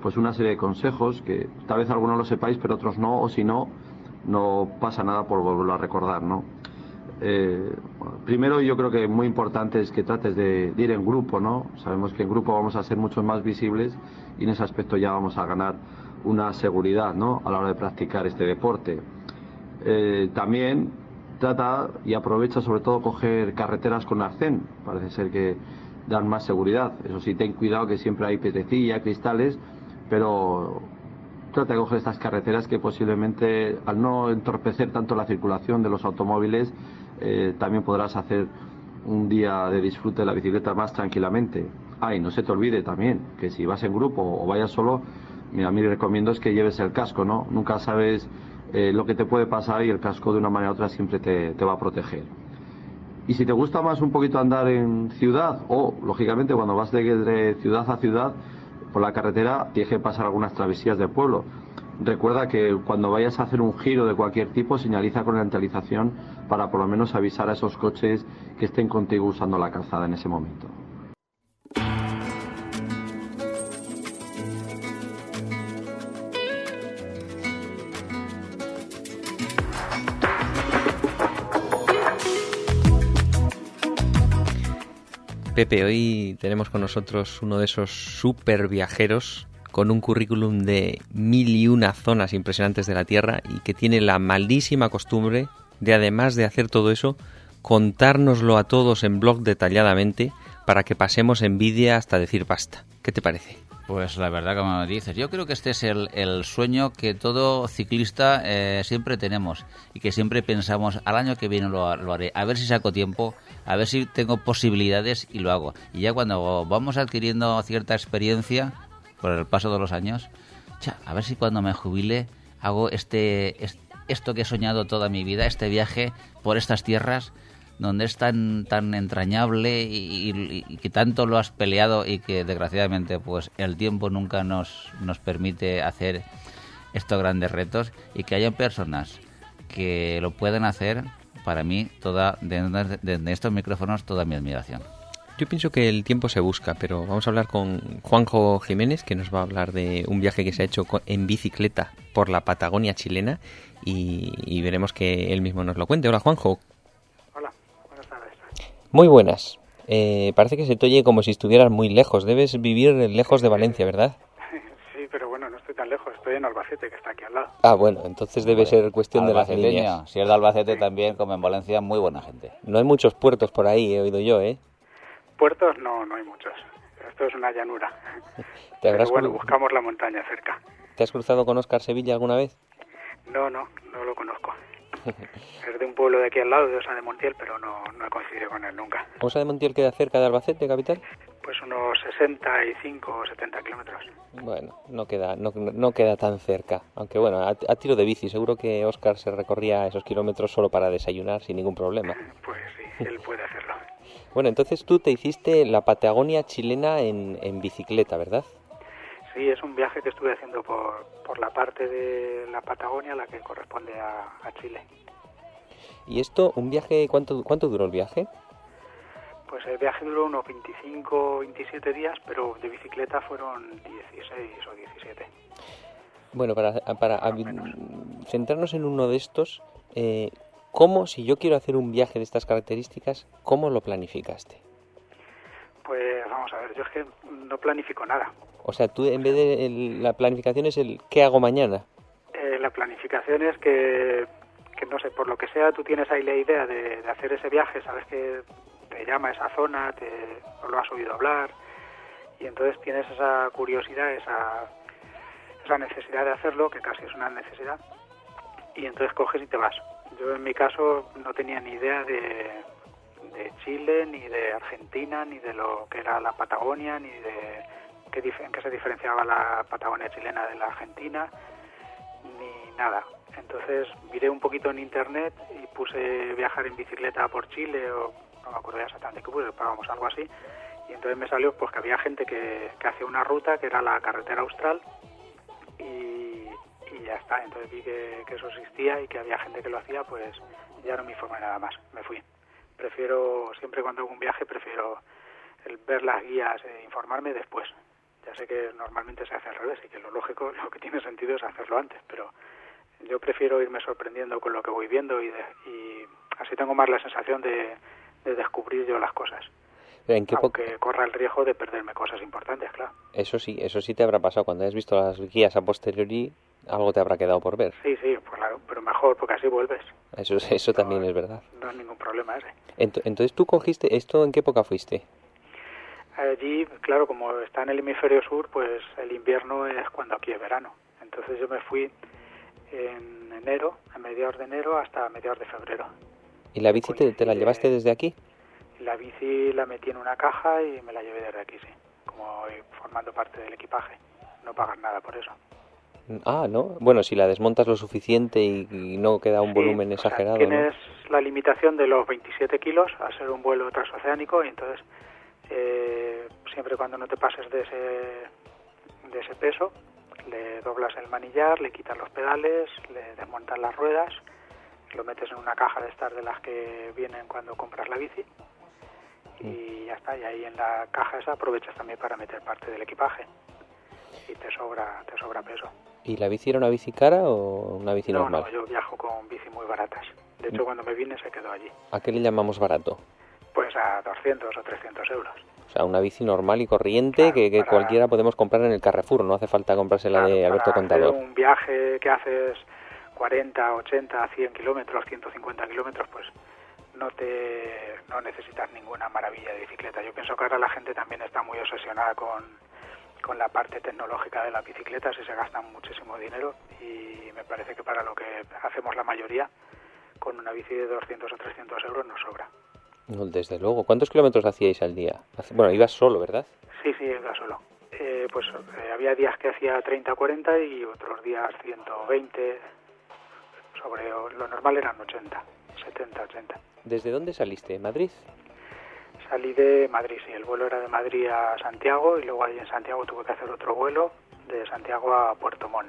pues una serie de consejos que tal vez algunos lo sepáis, pero otros no, o si no, no pasa nada por volverlo a recordar, ¿no? Eh, bueno, primero, yo creo que muy importante es que trates de, de ir en grupo, ¿no? Sabemos que en grupo vamos a ser mucho más visibles y en ese aspecto ya vamos a ganar una seguridad, ¿no?, a la hora de practicar este deporte. Eh, también trata y aprovecha sobre todo coger carreteras con arcén, parece ser que dan más seguridad. Eso sí, ten cuidado que siempre hay piedrecilla, cristales, pero trata de coger estas carreteras que posiblemente, al no entorpecer tanto la circulación de los automóviles, eh, también podrás hacer un día de disfrute de la bicicleta más tranquilamente. Ah, y no se te olvide también que si vas en grupo o vayas solo, mira, a mí recomiendo es que lleves el casco, ¿no? Nunca sabes eh, lo que te puede pasar y el casco de una manera u otra siempre te, te va a proteger. Y si te gusta más un poquito andar en ciudad, o lógicamente cuando vas de, de ciudad a ciudad por la carretera tienes que pasar algunas travesías de pueblo. Recuerda que cuando vayas a hacer un giro de cualquier tipo, señaliza con la antalización para por lo menos avisar a esos coches que estén contigo usando la calzada en ese momento. Pepe, hoy tenemos con nosotros uno de esos super viajeros con un currículum de mil y una zonas impresionantes de la Tierra y que tiene la malísima costumbre de, además de hacer todo eso, contárnoslo a todos en blog detalladamente para que pasemos envidia hasta decir basta. ¿Qué te parece? Pues la verdad, como me dices, yo creo que este es el, el sueño que todo ciclista eh, siempre tenemos y que siempre pensamos, al año que viene lo, lo haré, a ver si saco tiempo, a ver si tengo posibilidades y lo hago. Y ya cuando vamos adquiriendo cierta experiencia por el paso de los años, cha, a ver si cuando me jubile hago este, este esto que he soñado toda mi vida, este viaje por estas tierras donde es tan tan entrañable y, y, y que tanto lo has peleado y que desgraciadamente pues el tiempo nunca nos, nos permite hacer estos grandes retos, y que haya personas que lo puedan hacer, para mí, toda desde de, de estos micrófonos, toda mi admiración. Yo pienso que el tiempo se busca, pero vamos a hablar con Juanjo Jiménez, que nos va a hablar de un viaje que se ha hecho en bicicleta por la Patagonia chilena, y, y veremos que él mismo nos lo cuente. Hola, Juanjo. Hola, buenas tardes. Muy buenas. Eh, parece que se te oye como si estuvieras muy lejos. Debes vivir lejos de Valencia, ¿verdad? Sí, pero bueno, no estoy tan lejos. Estoy en Albacete, que está aquí al lado. Ah, bueno, entonces debe ser cuestión de las líneas. Si es de Albacete también, como en Valencia, muy buena gente. No hay muchos puertos por ahí, he oído yo, ¿eh? Puertos no, no hay muchos. Esto es una llanura. ¿Te Pero bueno, buscamos la montaña cerca. ¿Te has cruzado con Óscar Sevilla alguna vez? No, no, no lo conozco. Es de un pueblo de aquí al lado, de Osa de Montiel, pero no, no he coincidido con él nunca. ¿Osa de Montiel queda cerca de Albacete, capital? Pues unos sesenta y cinco o setenta kilómetros. Bueno, no queda no, no queda tan cerca. Aunque bueno, a, a tiro de bici. Seguro que Óscar se recorría esos kilómetros solo para desayunar sin ningún problema. Pues sí, él puede hacerlo. Bueno, entonces tú te hiciste la Patagonia chilena en, en bicicleta, ¿verdad? Sí, es un viaje que estuve haciendo por, por la parte de la Patagonia, la que corresponde a, a Chile. ¿Y esto, un viaje, cuánto, cuánto duró el viaje? Pues el viaje duró unos veinticinco o veintisiete días, pero de bicicleta fueron dieciséis o diecisiete. Bueno, para, para centrarnos en uno de estos, eh, ¿cómo, si yo quiero hacer un viaje de estas características, cómo lo planificaste? Pues vamos a ver, yo es que no planifico nada. O sea, tú en vez de el, la planificación es el ¿qué hago mañana? Eh, la planificación es que, que, no sé, por lo que sea, tú tienes ahí la idea de, de hacer ese viaje, sabes que te llama esa zona, te lo has oído hablar, y entonces tienes esa curiosidad, esa, esa necesidad de hacerlo, que casi es una necesidad, y entonces coges y te vas. Yo en mi caso no tenía ni idea de, de Chile, ni de Argentina, ni de lo que era la Patagonia, ni de qué, en qué se diferenciaba la Patagonia chilena de la Argentina, ni nada. Entonces miré un poquito en internet y puse viajar en bicicleta por Chile, o no me acuerdo exactamente qué puse, vamos, algo así, y entonces me salió pues que había gente que, que hacía una ruta que era la carretera austral, y, y ya está. Entonces vi que, que eso existía y que había gente que lo hacía, pues ya no me informé nada más, me fui. Prefiero, siempre cuando hago un viaje, prefiero el ver las guías e informarme después. Ya sé que normalmente se hace al revés y que lo lógico, lo que tiene sentido es hacerlo antes, pero yo prefiero irme sorprendiendo con lo que voy viendo y, de, y así tengo más la sensación de, de descubrir yo las cosas. ¿En qué aunque po- corra el riesgo de perderme cosas importantes, claro. Eso sí, eso sí te habrá pasado. Cuando hayas visto las guías a posteriori, algo te habrá quedado por ver. Sí, sí, pues claro, pero mejor porque así vuelves. Eso, eso No, también es verdad. No hay ningún problema ese. Ent- Entonces, ¿tú cogiste esto en qué época fuiste? Allí, claro, como está en el hemisferio sur, pues el invierno es cuando aquí es verano. Entonces yo me fui en enero, a mediados de enero hasta mediados de febrero. ¿Y la bici te, te la Coincide- llevaste desde aquí? La bici la metí en una caja y me la llevé desde aquí, sí, como formando parte del equipaje. No pagas nada por eso. Ah, ¿no? Bueno, si la desmontas lo suficiente y, y no queda un Sí, volumen o sea, exagerado, tienes la limitación de los veintisiete kilos al ser un vuelo transoceánico y entonces eh, siempre cuando no te pases de ese, de ese peso, le doblas el manillar, le quitas los pedales, le desmontas las ruedas, lo metes en una caja de estas de las que vienen cuando compras la bici y ya está. Y ahí en la caja esa aprovechas también para meter parte del equipaje y te sobra, te sobra peso. ¿Y la bici era una bici cara o una bici No, normal? no, yo viajo con bici muy baratas. De hecho, cuando me vine se quedó allí. ¿A qué le llamamos barato? Pues a doscientos o trescientos euros. O sea, una bici normal y corriente Claro, que, que para- cualquiera podemos comprar en el Carrefour. No hace falta comprarse la Claro, de Alberto para Contador. hacer un viaje que haces cuarenta, ochenta, cien kilómetros, ciento cincuenta kilómetros, pues no te no necesitas ninguna maravilla de bicicleta. Yo pienso que ahora la gente también está muy obsesionada con, con la parte tecnológica de las bicicletas y se gastan muchísimo dinero y me parece que para lo que hacemos la mayoría, con una bici de doscientos o trescientos euros nos sobra. No, desde luego. ¿Cuántos kilómetros hacíais al día? Hace- Bueno, ibas solo, ¿verdad? Sí, sí, iba solo. Eh, pues eh, había días que hacía treinta, cuarenta y otros días ciento veinte. Sobre lo normal eran ochenta, setenta, ochenta. ¿Desde dónde saliste? ¿Madrid? Salí de Madrid, sí, el vuelo era de Madrid a Santiago y luego ahí en Santiago tuve que hacer otro vuelo de Santiago a Puerto Montt.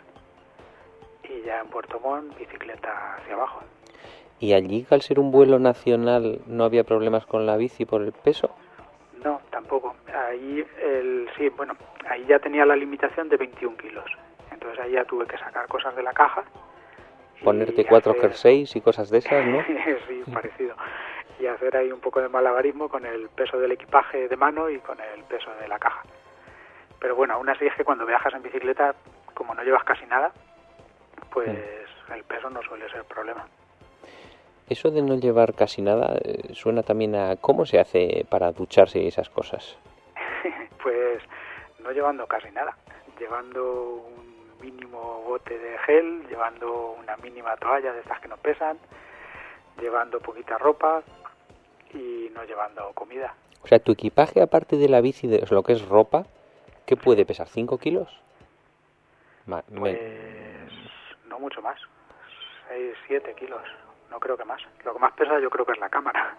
Y ya en Puerto Montt, bicicleta hacia abajo. ¿Y allí, al ser un vuelo nacional, no había problemas con la bici por el peso? No, tampoco. Ahí, el, sí, bueno, ahí ya tenía la limitación de veintiún kilos. Entonces ahí ya tuve que sacar cosas de la caja. y Ponerte cuatro hacer- jerseys y cosas de esas, ¿no? Sí, parecido. Y hacer ahí un poco de malabarismo con el peso del equipaje de mano y con el peso de la caja. Pero bueno, aún así es que cuando viajas en bicicleta, como no llevas casi nada, pues el peso no suele ser problema. Eso de no llevar casi nada eh, suena también a cómo se hace para ducharse y esas cosas. Pues no llevando casi nada, llevando un mínimo bote de gel, llevando una mínima toalla de estas que no pesan, llevando poquita ropa y no llevando comida. O sea, tu equipaje, aparte de la bici, de lo que es ropa, ¿qué puede pesar? ¿cinco kilos? Ma- me- Pues no mucho más, seis, siete kilos, no creo que más. Lo que más pesa yo creo que es la cámara.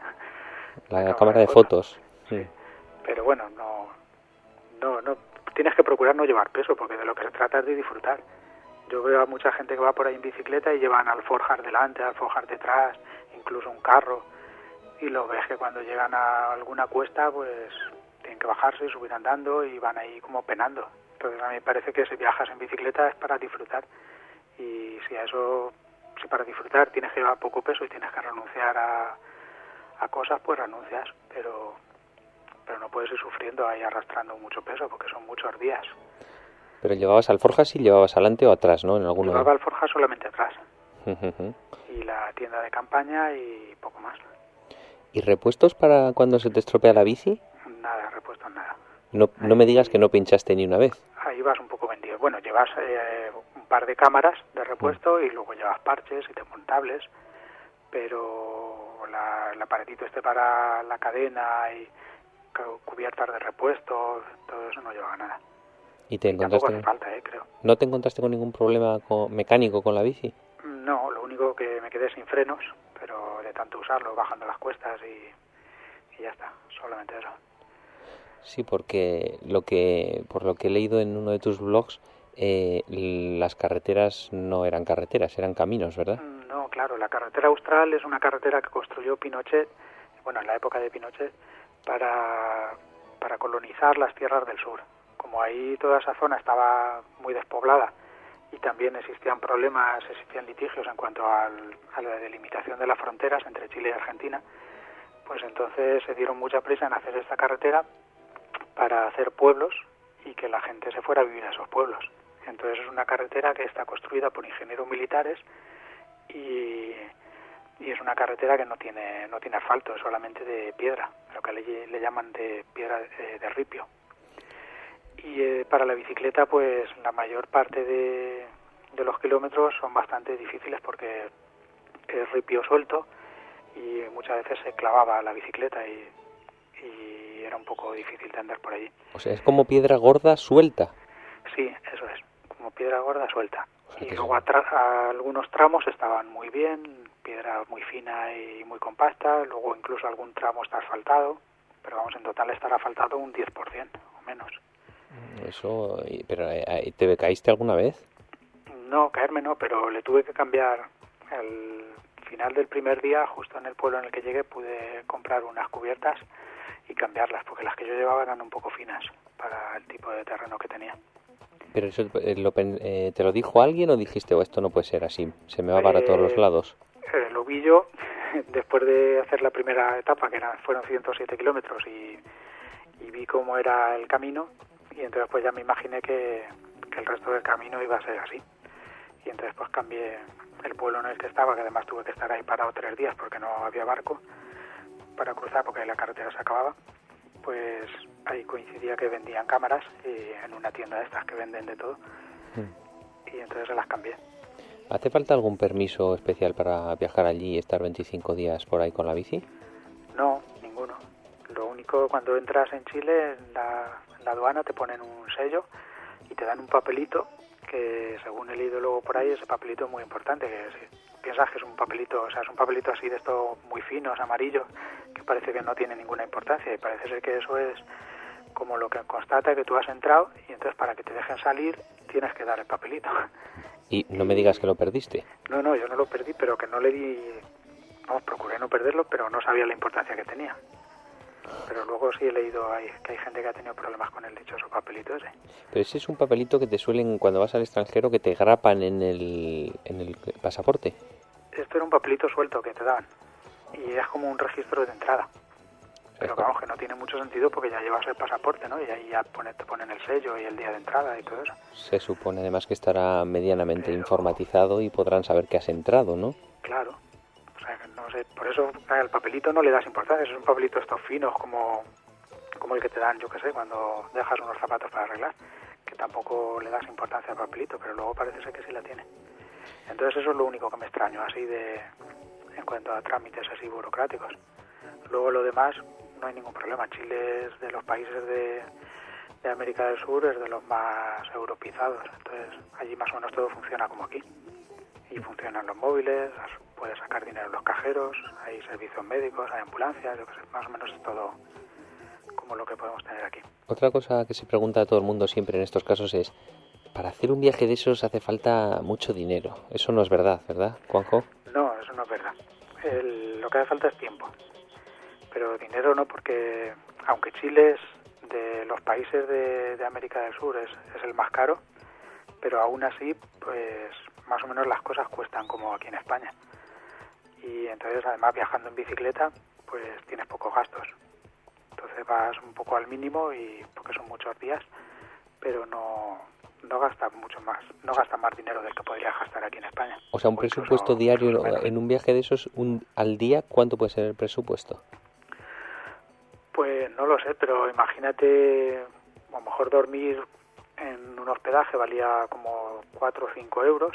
la cámara de fotos. Sí. Pero bueno, no, no, no, tienes que procurar no llevar peso porque de lo que se trata es de disfrutar. Yo veo a mucha gente que va por ahí en bicicleta y llevan alforjas delante, alforjas detrás, incluso un carro, y lo ves que cuando llegan a alguna cuesta pues tienen que bajarse y subir andando y van ahí como penando. Entonces a mí me parece que si viajas en bicicleta es para disfrutar y si a eso, si para disfrutar tienes que llevar poco peso y tienes que renunciar a, a cosas, pues renuncias, pero pero no puedes ir sufriendo ahí arrastrando mucho peso porque son muchos días. Pero llevabas alforjas y llevabas adelante o atrás, ¿no? En alguno. Llevaba alforja solamente atrás Ujú. y la tienda de campaña y poco más. ¿Y repuestos para cuando se te estropea la bici? Nada, repuesto nada. No, no me digas que no pinchaste ni una vez. Ahí vas un poco vendido. Bueno, llevas eh, un par de cámaras de repuesto y luego llevas parches y desmontables, pero la, el aparatito este para la cadena y cu- cubiertas de repuesto, todo eso no llevaba nada. ¿Y te Y tampoco encontraste? hace falta, eh, creo. ¿No te encontraste con ningún problema co- mecánico con la bici? No, lo único que me quedé sin frenos, pero de tanto usarlo, bajando las cuestas y, y ya está, solamente eso. Sí, porque lo que por lo que he leído en uno de tus blogs, eh, las carreteras no eran carreteras, eran caminos, ¿verdad? No, claro, la carretera austral es una carretera que construyó Pinochet, bueno, en la época de Pinochet, para, para colonizar las tierras del sur. como ahí toda esa zona estaba muy despoblada y también existían problemas, existían litigios en cuanto al, a la delimitación de las fronteras entre Chile y Argentina, pues entonces se dieron mucha prisa en hacer esta carretera para hacer pueblos y que la gente se fuera a vivir a esos pueblos. Entonces es una carretera que está construida por ingenieros militares y, y es una carretera que no tiene no tiene asfalto, es solamente de piedra, lo que le, le llaman de piedra de, de ripio. Y eh, para la bicicleta, pues la mayor parte de, de los kilómetros son bastante difíciles porque es ripio suelto y muchas veces se clavaba la bicicleta y, y era un poco difícil de andar por allí. O sea, es como piedra gorda suelta. Sí, eso es, como piedra gorda suelta. O sea, y que luego atra- algunos tramos estaban muy bien, piedra muy fina y muy compacta, luego incluso algún tramo está asfaltado, pero vamos, en total estará asfaltado un diez por ciento o menos. Eso, pero ¿te caíste alguna vez? No, caerme no, pero le tuve que cambiar. Al final del primer día, justo en el pueblo en el que llegué, pude comprar unas cubiertas y cambiarlas, porque las que yo llevaba eran un poco finas para el tipo de terreno que tenía. ¿Pero eso eh, lo, eh, te lo dijo alguien o dijiste, o oh, esto no puede ser así, se me va para eh, todos los lados? Eh, lo vi yo después de hacer la primera etapa, que eran, fueron ciento siete kilómetros, y, y vi cómo era el camino. Y entonces pues ya me imaginé que, que el resto del camino iba a ser así. Y entonces pues cambié el pueblo en el que estaba, que además tuve que estar ahí parado tres días porque no había barco para cruzar porque la carretera se acababa. Pues ahí coincidía que vendían cámaras y en una tienda de estas que venden de todo. Mm. Y entonces se las cambié. ¿Hace falta algún permiso especial para viajar allí y estar veinticinco días por ahí con la bici? No, ninguno. Lo único, cuando entras en Chile, en la, en la aduana te ponen un sello y te dan un papelito que, según he leído luego por ahí, ese papelito es muy importante, que si piensas que es un papelito, o sea, es un papelito así de estos muy finos, amarillos, que parece que no tiene ninguna importancia, y parece ser que eso es como lo que constata que tú has entrado, y entonces para que te dejen salir tienes que dar el papelito. Y no me digas que lo perdiste. No, no, yo no lo perdí, pero que no le di, no, procuré no perderlo, pero no sabía la importancia que tenía. Pero luego sí he leído ahí que hay gente que ha tenido problemas con el dichoso papelito ese. Pero ese es un papelito que te suelen, cuando vas al extranjero, que te grapan en el, en el pasaporte. Esto era un papelito suelto que te daban. Y es como un registro de entrada. Pero vamos, que no tiene mucho sentido porque ya llevas el pasaporte, ¿no? Y ahí ya pone, te ponen el sello y el día de entrada y todo eso. Se supone además que estará medianamente Pero... informatizado y podrán saber que has entrado, ¿no? Claro. O sea, no sé, por eso al papelito no le das importancia. Es un papelito estos finos como, como el que te dan, yo qué sé, cuando dejas unos zapatos para arreglar, que tampoco le das importancia al papelito, pero luego parece ser que sí la tiene. Entonces eso es lo único que me extraño, así de en cuanto a trámites así burocráticos. Luego lo demás no hay ningún problema. Chile es de los países de, de América del Sur, es de los más europeizados. Entonces allí más o menos todo funciona como aquí. Y funcionan los móviles, puedes sacar dinero en los cajeros, hay servicios médicos, hay ambulancias, yo qué sé, más o menos es todo como lo que podemos tener aquí. Otra cosa que se pregunta a todo el mundo siempre en estos casos es, para hacer un viaje de esos hace falta mucho dinero. Eso no es verdad, ¿verdad, Juanjo? No, eso no es verdad. El, lo que hace falta es tiempo. Pero dinero no, porque aunque Chile es de los países de, de América del Sur es, es el más caro, pero aún así, pues más o menos las cosas cuestan como aquí en España. Y entonces, además, viajando en bicicleta, pues tienes pocos gastos. Entonces vas un poco al mínimo, y porque son muchos días, pero no, no gastas mucho más, no gastas más dinero del que podrías gastar aquí en España. O sea, un presupuesto diario en un viaje de esos, un al día, ¿cuánto puede ser el presupuesto? Pues no lo sé, pero imagínate, a lo mejor dormir en un hospedaje valía como cuatro o cinco euros,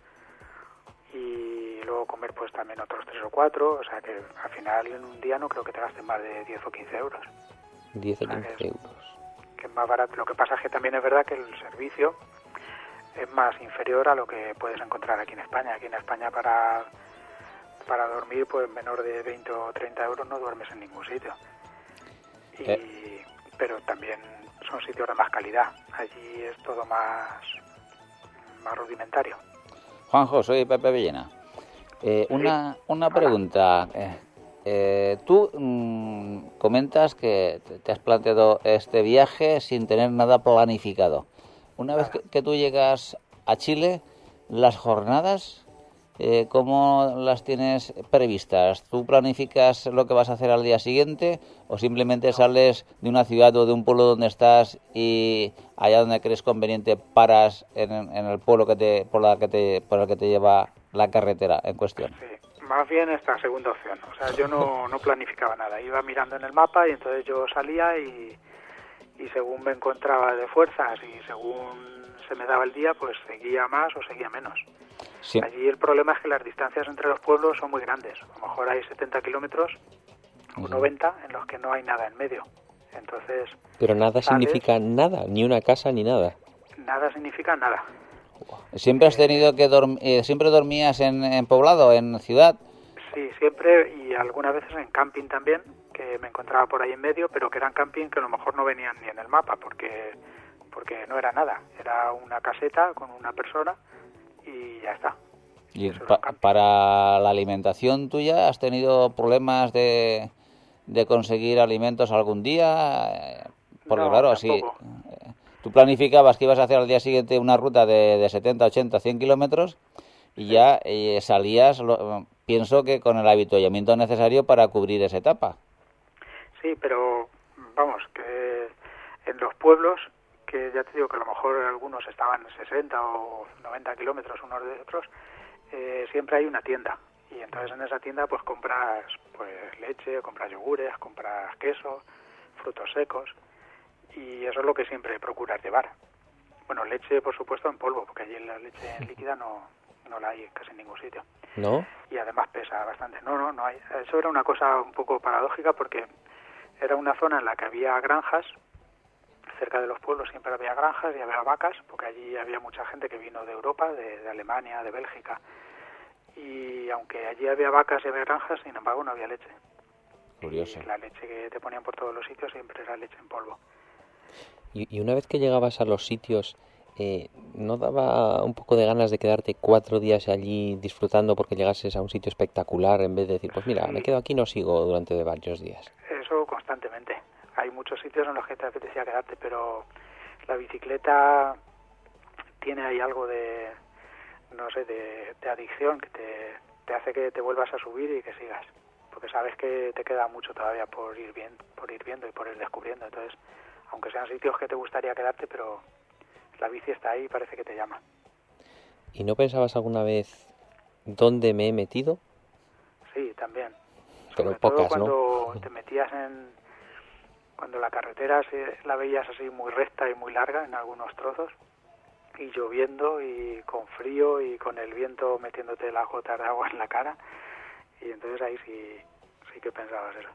y luego comer pues también otros tres o cuatro, o sea que al final en un día no creo que te gasten más de diez o quince euros. diez o quince o sea, que es, euros. Que es más barato. Lo que pasa es que también es verdad que el servicio es más inferior a lo que puedes encontrar aquí en España. Aquí en España para, para dormir pues menor de veinte o treinta euros no duermes en ningún sitio. Y, eh. Pero también son sitios de más calidad. Allí es todo más, más rudimentario. Juanjo, soy Pepe Villena. Eh, una, una pregunta. Eh, eh, tú mmm, comentas que te has planteado este viaje sin tener nada planificado. Una vez que, que tú llegas a Chile, las jornadas, eh, ¿cómo las tienes previstas? ¿Tú planificas lo que vas a hacer al día siguiente o simplemente sales de una ciudad o de un pueblo donde estás y allá donde crees conveniente paras en, en el pueblo que te, por, la que te, por el que te lleva la carretera en cuestión? Sí, más bien esta segunda opción. O sea, yo no, no planificaba nada. Iba mirando en el mapa y entonces yo salía y, y según me encontraba de fuerzas y según se me daba el día, pues seguía más o seguía menos. Sí. Allí el problema es que las distancias entre los pueblos son muy grandes. A lo mejor hay setenta kilómetros o Uh-huh. noventa en los que no hay nada en medio. Entonces, Pero nada ¿sabes? significa nada, ni una casa ni nada. nada significa nada. ¿Siempre has tenido que dormir, eh, siempre dormías en, en poblado, en ciudad? Sí, siempre, y algunas veces en camping también, que me encontraba por ahí en medio, pero que eran camping que a lo mejor no venían ni en el mapa, porque porque no era nada. Era una caseta con una persona y ya está. Y Eso era pa- un camping. para la alimentación tuya, ¿has tenido problemas de, de conseguir alimentos algún día? Eh, Porque No, claro, si tampoco. eh, tú planificabas que ibas a hacer al día siguiente una ruta de, de setenta, ochenta, cien kilómetros y ya eh, salías, lo- pienso que con el avituallamiento necesario para cubrir esa etapa. Sí, pero vamos, que en los pueblos, que ya te digo que a lo mejor algunos estaban sesenta o noventa kilómetros unos de otros, eh, siempre hay una tienda. Y entonces en esa tienda pues compras pues leche, compras yogures, compras queso, frutos secos. Y eso es lo que siempre procuras llevar. Bueno, leche por supuesto en polvo, porque allí la leche en líquida no, no la hay casi en ningún sitio. ¿No? Y además pesa bastante. No, no, no hay. Eso era una cosa un poco paradójica porque era una zona en la que había granjas, cerca de los pueblos siempre había granjas y había vacas, porque allí había mucha gente que vino de Europa, de, de Alemania, de Bélgica. Y aunque allí había vacas y había granjas, sin embargo no había leche. Curioso. Y la leche que te ponían por todos los sitios siempre era leche en polvo. Y, y una vez que llegabas a los sitios, eh, ¿no daba un poco de ganas de quedarte cuatro días allí disfrutando porque llegases a un sitio espectacular en vez de decir, pues mira, me quedo aquí y no sigo durante varios días? Eso constantemente. Hay muchos sitios en los que te apetecía quedarte, pero la bicicleta tiene ahí algo de, no sé, de, de adicción que te, te hace que te vuelvas a subir y que sigas, porque sabes que te queda mucho todavía por ir bien, por ir viendo y por ir descubriendo. Entonces, aunque sean sitios que te gustaría quedarte, pero la bici está ahí y parece que te llama. ¿Y no pensabas alguna vez dónde me he metido? Sí, también. Pero Sobre pocas, todo ¿no? cuando te metías en... Cuando la carretera se, la veías así muy recta y muy larga en algunos trozos, y lloviendo y con frío y con el viento metiéndote las gotas de agua en la cara, y entonces ahí sí, sí que pensabas eso.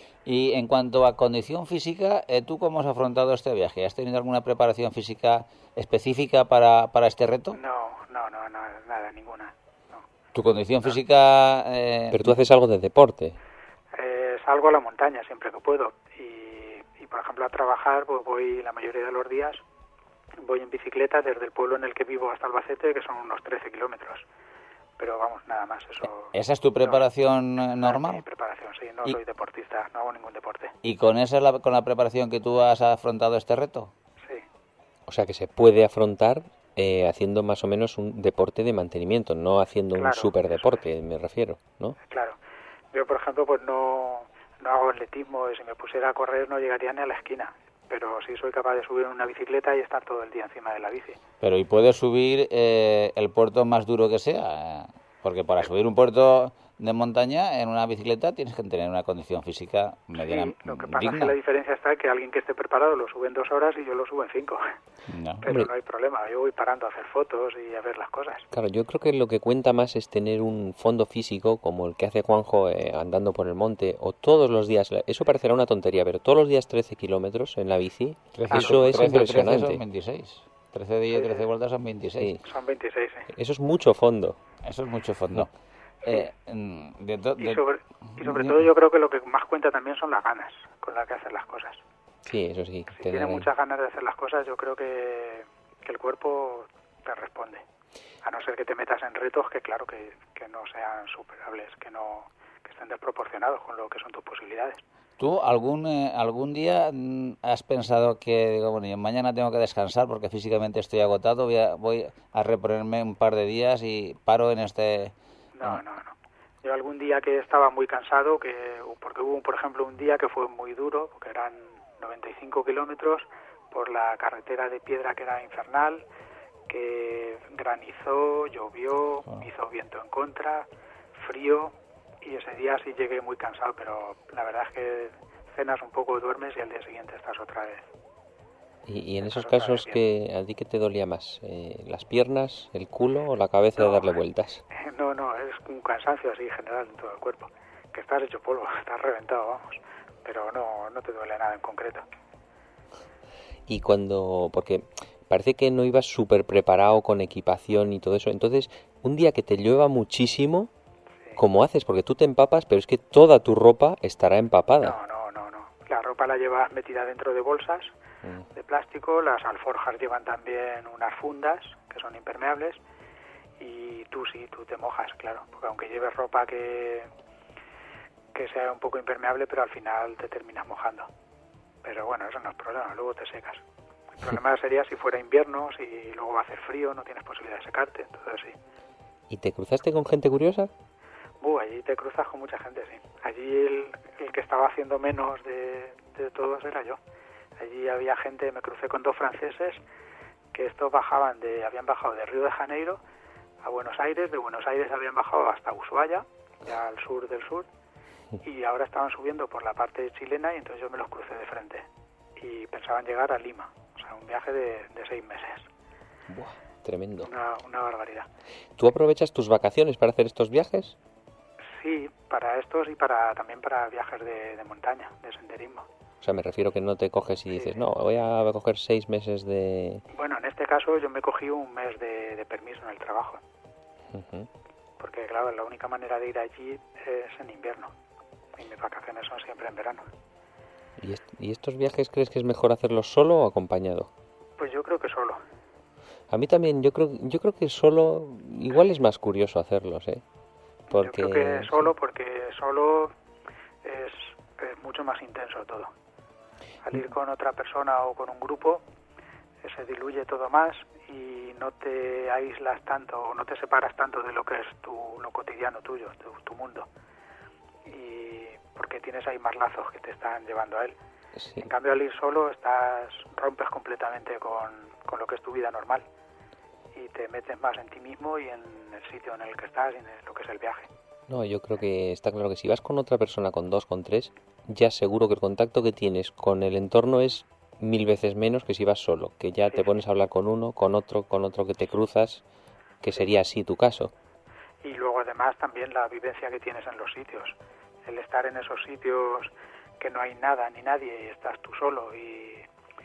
Y en cuanto a condición física, eh, ¿tú cómo has afrontado este viaje? ¿Has tenido alguna preparación física específica para, para este reto? No, no, no, no, nada, ninguna. No. ¿Tu condición física...? Eh, Pero tú haces algo de deporte. Eh, salgo a la montaña siempre que puedo, y, y por ejemplo a trabajar pues voy la mayoría de los días, voy en bicicleta desde el pueblo en el que vivo hasta Albacete, que son unos trece kilómetros. Pero vamos, nada más, eso... ¿Esa es tu preparación no, normal? Mi preparación, sí, no ¿Y? soy deportista, no hago ningún deporte. ¿Y con esa es la, con la preparación que tú has afrontado este reto? Sí, O sea que se puede afrontar eh, haciendo más o menos un deporte de mantenimiento, no haciendo un Claro, superdeporte, eso me refiero, ¿no? claro. Yo, por ejemplo, pues no, no hago atletismo, y si me pusiera a correr no llegaría ni a la esquina. Pero sí soy capaz de subir en una bicicleta y estar todo el día encima de la bici. Pero ¿y puedes subir eh, el puerto más duro que sea? Porque para subir un puerto de montaña en una bicicleta tienes que tener una condición física mediana Sí, lo que pasa digna. es que la diferencia está que alguien que esté preparado lo sube en dos horas y yo lo subo en cinco. No. Pero Hombre. no hay problema, yo voy parando a hacer fotos y a ver las cosas. Claro, yo creo que lo que cuenta más es tener un fondo físico como el que hace Juanjo eh, andando por el monte o todos los días. Eso parecerá una tontería, pero todos los días trece kilómetros en la bici, trece, eso es trece, impresionante. trece son veintiséis. trece días y trece vueltas son veintiséis. Sí. Son veintiséis, ¿eh? Eso es mucho fondo. Eso es mucho fondo. Eh, mm, de to- Y de- sobre, y sobre de- todo yo creo que lo que más cuenta también son las ganas con las que hacer las cosas. Sí, eso sí. Si tener- tienes muchas ganas de hacer las cosas, yo creo que, que el cuerpo te responde. A no ser que te metas en retos que claro que, que no sean superables, que no que estén desproporcionados con lo que son tus posibilidades. ¿Tú algún eh, algún día mm, has pensado que, digo, bueno, yo mañana tengo que descansar porque físicamente estoy agotado, voy a, voy a reponerme un par de días y paro en este...? No, no, no. Yo algún día que estaba muy cansado, que porque hubo, por ejemplo, un día que fue muy duro, porque eran noventa y cinco kilómetros por la carretera de piedra que era infernal, que granizó, llovió, oh. hizo viento en contra, frío, y ese día sí llegué muy cansado, pero la verdad es que cenas un poco, duermes y al día siguiente estás otra vez. ¿Y, y en esos casos, que a ti qué te dolía más? Eh, ¿Las piernas, el culo o la cabeza no, de darle vueltas? No, no, es un cansancio así general en todo el cuerpo, que estás hecho polvo, estás reventado, vamos, pero no, no te duele nada en concreto. Y cuando, porque parece que no ibas súper preparado con equipación y todo eso, entonces un día que te llueva muchísimo, sí. ¿Cómo haces? Porque tú te empapas, pero es que toda tu ropa estará empapada. No, no, no, no. La ropa la llevas metida dentro de bolsas mm. de plástico, las alforjas llevan también unas fundas que son impermeables y tú sí, tú te mojas, claro, porque aunque lleves ropa que, que sea un poco impermeable, pero al final te terminas mojando. Pero bueno, eso no es problema, luego te secas. El problema sería si fuera invierno, si luego va a hacer frío, no tienes posibilidad de secarte, entonces sí. ¿Y te cruzaste con gente curiosa? Uh, allí te cruzas con mucha gente, sí. Allí el, el que estaba haciendo menos de, de todos era yo. Allí había gente, me crucé con dos franceses, que estos bajaban de, habían bajado de Río de Janeiro a Buenos Aires, de Buenos Aires habían bajado hasta Ushuaia, ya al sur del sur, y ahora estaban subiendo por la parte chilena y entonces yo me los crucé de frente. Y pensaban llegar a Lima, o sea, un viaje de, de seis meses. Buah, tremendo. Una, una barbaridad. ¿Tú aprovechas tus vacaciones para hacer estos viajes? Sí, para estos y para también para viajes de, de montaña, de senderismo. O sea, me refiero que no te coges y dices, sí. no, voy a coger seis meses de... Bueno, en este caso yo me cogí un mes de, de permiso en el trabajo. Uh-huh. Porque, claro, la única manera de ir allí es en invierno. Y mis vacaciones son siempre en verano. ¿Y, est- ¿Y estos viajes crees que es mejor hacerlos solo o acompañado? Pues yo creo que solo. A mí también, yo creo, yo creo que solo, igual es más curioso hacerlos, ¿eh? Porque... Yo creo que solo, porque solo es, es mucho más intenso todo. Al ir con otra persona o con un grupo, se diluye todo más y no te aíslas tanto o no te separas tanto de lo que es tu, lo cotidiano tuyo, tu, tu mundo. Y porque tienes ahí más lazos que te están llevando a él. Sí. En cambio, al ir solo, estás rompes completamente con, con lo que es tu vida normal y te metes más en ti mismo y en el sitio en el que estás y en lo que es el viaje. No, yo creo que está claro que si vas con otra persona, con dos, con tres, ya seguro que el contacto que tienes con el entorno es mil veces menos que si vas solo, que ya sí. te pones a hablar con uno, con otro, con otro que te cruzas, que sería así tu caso. Y luego además también la vivencia que tienes en los sitios, el estar en esos sitios que no hay nada ni nadie y estás tú solo y,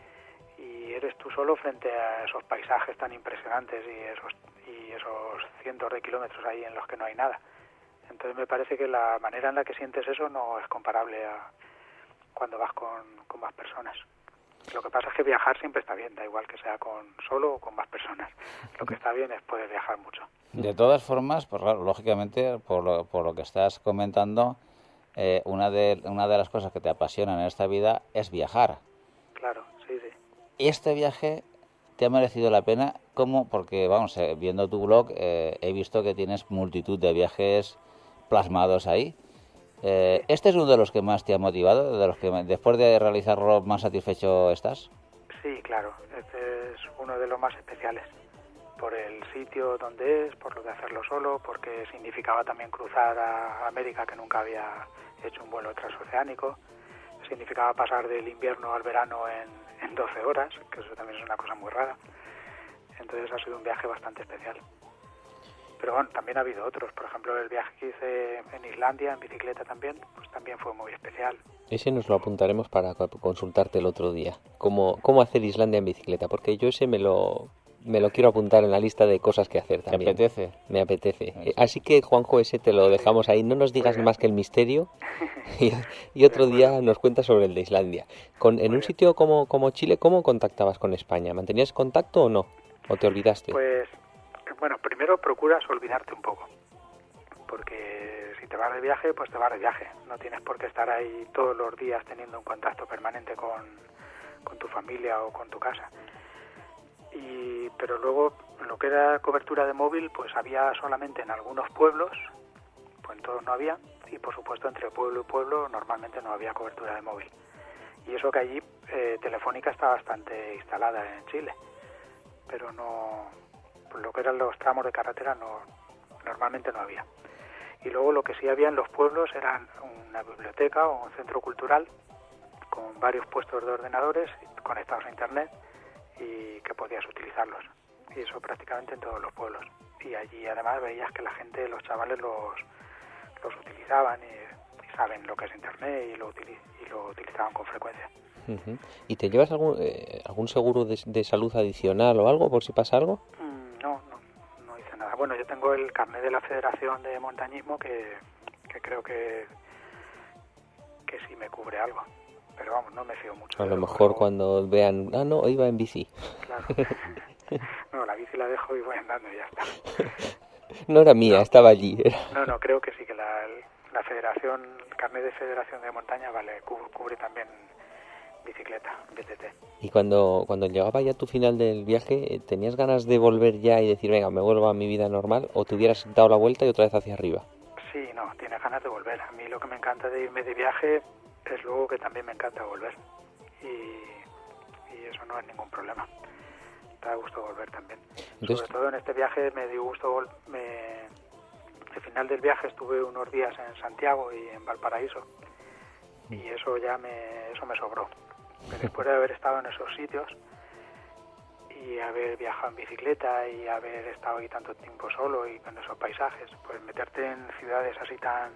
y eres tú solo frente a esos paisajes tan impresionantes y esos, y esos cientos de kilómetros ahí en los que no hay nada. Entonces me parece que la manera en la que sientes eso no es comparable a cuando vas con, con más personas. Lo que pasa es que viajar siempre está bien, da igual que sea con solo o con más personas. Lo que está bien es poder viajar mucho. De todas formas, pues claro, lógicamente, por lo, por lo que estás comentando, eh, una de una de las cosas que te apasionan en esta vida es viajar. Claro, sí, sí. Este viaje te ha merecido la pena, ¿cómo? Porque, vamos, eh, viendo tu blog, eh, he visto que tienes multitud de viajes plasmados ahí. Eh, ¿Este es uno de los que más te ha motivado, de los que después de realizarlo más satisfecho estás? Sí, claro, este es uno de los más especiales, por el sitio donde es, por lo de hacerlo solo, porque significaba también cruzar a América, que nunca había hecho un vuelo transoceánico, significaba pasar del invierno al verano en, en doce horas, que eso también es una cosa muy rara, entonces ha sido un viaje bastante especial. Pero bueno, también ha habido otros. Por ejemplo, el viaje que hice en Islandia, en bicicleta también, pues también fue muy especial. Ese nos lo apuntaremos para consultarte el otro día. ¿Cómo, cómo hacer Islandia en bicicleta? Porque yo ese me lo, me lo quiero apuntar en la lista de cosas que hacer también. ¿Te apetece? Me apetece. Sí. Así que, Juanjo, ese te lo dejamos ahí. No nos digas más que el misterio. Y, y otro día nos cuentas sobre el de Islandia. Con, en un sitio como, como Chile, ¿cómo contactabas con España? ¿Mantenías contacto o no? ¿O te olvidaste? Pues... Bueno, primero procuras olvidarte un poco, porque si te vas de viaje, pues te vas de viaje. No tienes por qué estar ahí todos los días teniendo un contacto permanente con, con tu familia o con tu casa. Y, pero luego, en lo que era cobertura de móvil, pues había solamente en algunos pueblos, pues en todos no había, y por supuesto entre pueblo y pueblo normalmente no había cobertura de móvil. Y eso que allí eh, Telefónica está bastante instalada en Chile, pero no, pues lo que eran los tramos de carretera no, normalmente no había. Y luego lo que sí había en los pueblos eran una biblioteca o un centro cultural con varios puestos de ordenadores conectados a internet y que podías utilizarlos. Y eso prácticamente en todos los pueblos. Y allí además veías que la gente, los chavales los, los utilizaban y, y saben lo que es internet y lo, utiliz, y lo utilizaban con frecuencia. Uh-huh. ¿Y te llevas algún, eh, algún seguro de, de salud adicional o algo por si pasa algo? Mm, no, no, no hice nada. Bueno, yo tengo el carnet de la Federación de Montañismo que, que creo que, que sí me cubre algo. Pero vamos, no me fío mucho. A lo mejor cuando vean, ah, no, iba en bici. Claro. No, la bici la dejo y voy andando y ya está. No era mía, no, estaba allí. Era... No, no, creo que sí, que la, la federación, el carnet de Federación de Montaña, vale, cubre, cubre también bicicleta, B T T. Y cuando, cuando llegaba ya tu final del viaje, ¿tenías ganas de volver ya y decir, venga, me vuelvo a mi vida normal? ¿O te hubieras dado la vuelta y otra vez hacia arriba? Sí, no, tienes ganas de volver. A mí lo que me encanta de irme de viaje es luego que también me encanta volver. Y, y eso no es ningún problema. Da gusto volver también. Entonces, sobre todo en este viaje me dio gusto vol- me al final del viaje estuve unos días en Santiago y en Valparaíso y eso ya me eso me sobró. Pero después de haber estado en esos sitios y haber viajado en bicicleta y haber estado ahí tanto tiempo solo y con esos paisajes, pues meterte en ciudades así tan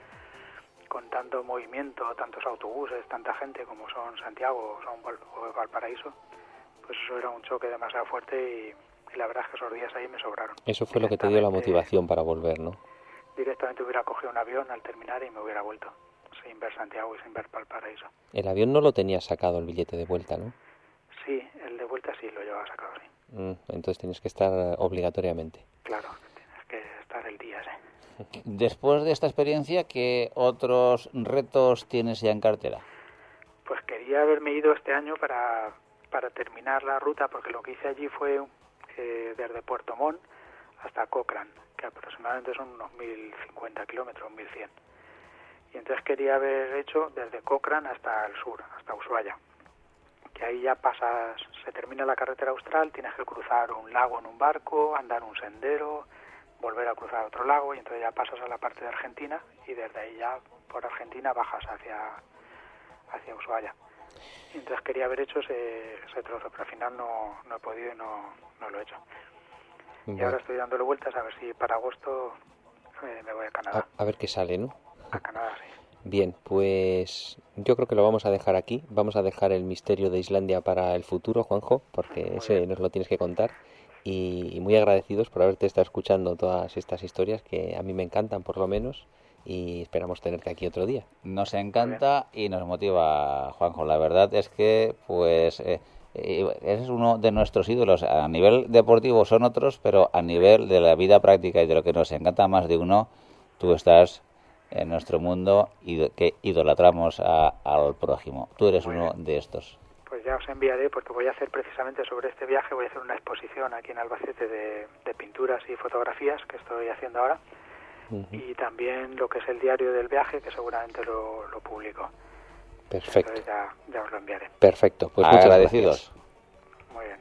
con tanto movimiento, tantos autobuses, tanta gente como son Santiago o, son Val- o Valparaíso, pues eso era un choque demasiado fuerte y, y la verdad es que esos días ahí me sobraron. Eso fue lo que te dio la motivación para volver, ¿no? Directamente hubiera cogido un avión al terminar y me hubiera vuelto, sin ver Santiago y sin ver Valparaíso. El avión no lo tenías sacado, el billete de vuelta, ¿no? Sí, el de vuelta sí lo llevaba sacado, sí. Mm, entonces tienes que estar obligatoriamente. Claro, tienes que estar el día, sí. Después de esta experiencia, ¿qué otros retos tienes ya en cartera? Pues quería haberme ido este año para, para terminar la ruta, porque lo que hice allí fue eh, desde Puerto Montt hasta Cochrane, que aproximadamente son unos mil cincuenta kilómetros, mil cien. Y entonces quería haber hecho desde Cochrane hasta el sur, hasta Ushuaia. Que ahí ya pasas, se termina la carretera austral, tienes que cruzar un lago en un barco, andar un sendero, volver a cruzar otro lago y entonces ya pasas a la parte de Argentina y desde ahí ya por Argentina bajas hacia hacia Ushuaia. Y entonces quería haber hecho ese, ese trozo, pero al final no, no he podido y no, no lo he hecho. Bueno. Y ahora estoy dándole vueltas a ver si para agosto eh, me voy a Canadá. A, a ver qué sale, ¿no? A Canadá, sí. Bien, pues yo creo que lo vamos a dejar aquí. Vamos a dejar el misterio de Islandia para el futuro, Juanjo, porque muy ese bien. Nos lo tienes que contar. Y muy agradecidos por haberte estado escuchando todas estas historias que a mí me encantan, por lo menos, y esperamos tenerte aquí otro día. Nos encanta y nos motiva, Juanjo. La verdad es que, pues, eh, eres uno de nuestros ídolos. A nivel deportivo son otros, pero a nivel de la vida práctica y de lo que nos encanta más de uno, tú estás en nuestro mundo y que idolatramos a, al prójimo. Tú eres muy uno bien. De estos. Pues ya os enviaré, porque voy a hacer precisamente sobre este viaje, voy a hacer una exposición aquí en Albacete de, de pinturas y fotografías que estoy haciendo ahora, uh-huh. Y también lo que es el diario del viaje, que seguramente lo, lo publico. Perfecto. Entonces ya, ya os lo enviaré. Perfecto, pues muchas agradecidos. Gracias. Muy bien.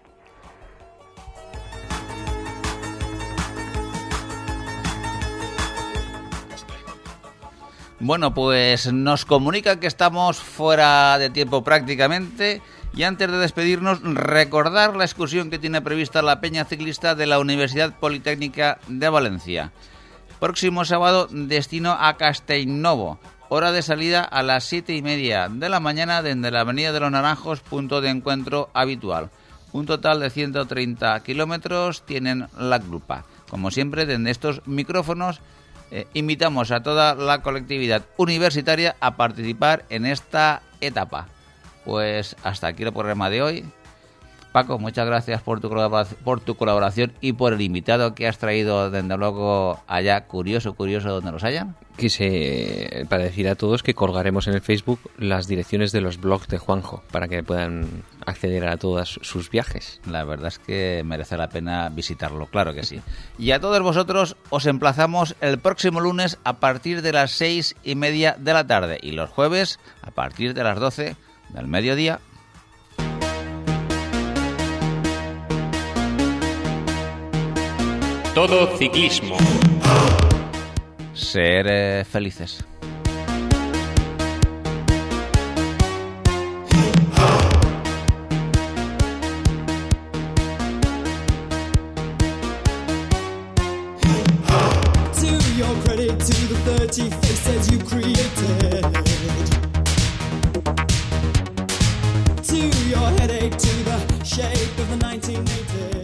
Bueno, pues nos comunican que estamos fuera de tiempo prácticamente y antes de despedirnos recordar la excursión que tiene prevista la Peña Ciclista de la Universidad Politécnica de Valencia. Próximo sábado destino a Castellnovo, hora de salida a las siete y media de la mañana desde la Avenida de los Naranjos, punto de encuentro habitual. Un total de ciento treinta kilómetros tienen la grupa. Como siempre, desde estos micrófonos Eh, invitamos a toda la colectividad universitaria a participar en esta etapa. Pues hasta aquí el programa de hoy. Paco, muchas gracias por tu, por tu colaboración y por el invitado que has traído, desde luego, allá, curioso, curioso, donde los hayan. Que se, para decir a todos que colgaremos en el Facebook las direcciones de los blogs de Juanjo para que puedan acceder a todos sus viajes. La verdad es que merece la pena visitarlo, claro que sí. Y a todos vosotros os emplazamos el próximo lunes a partir de las seis y media de la tarde y los jueves a partir de las doce del mediodía. Todo ciclismo. Ser eh, felices. To your credit, to the thirty faces you created. To your headache, to the shape of the nineteen eighties.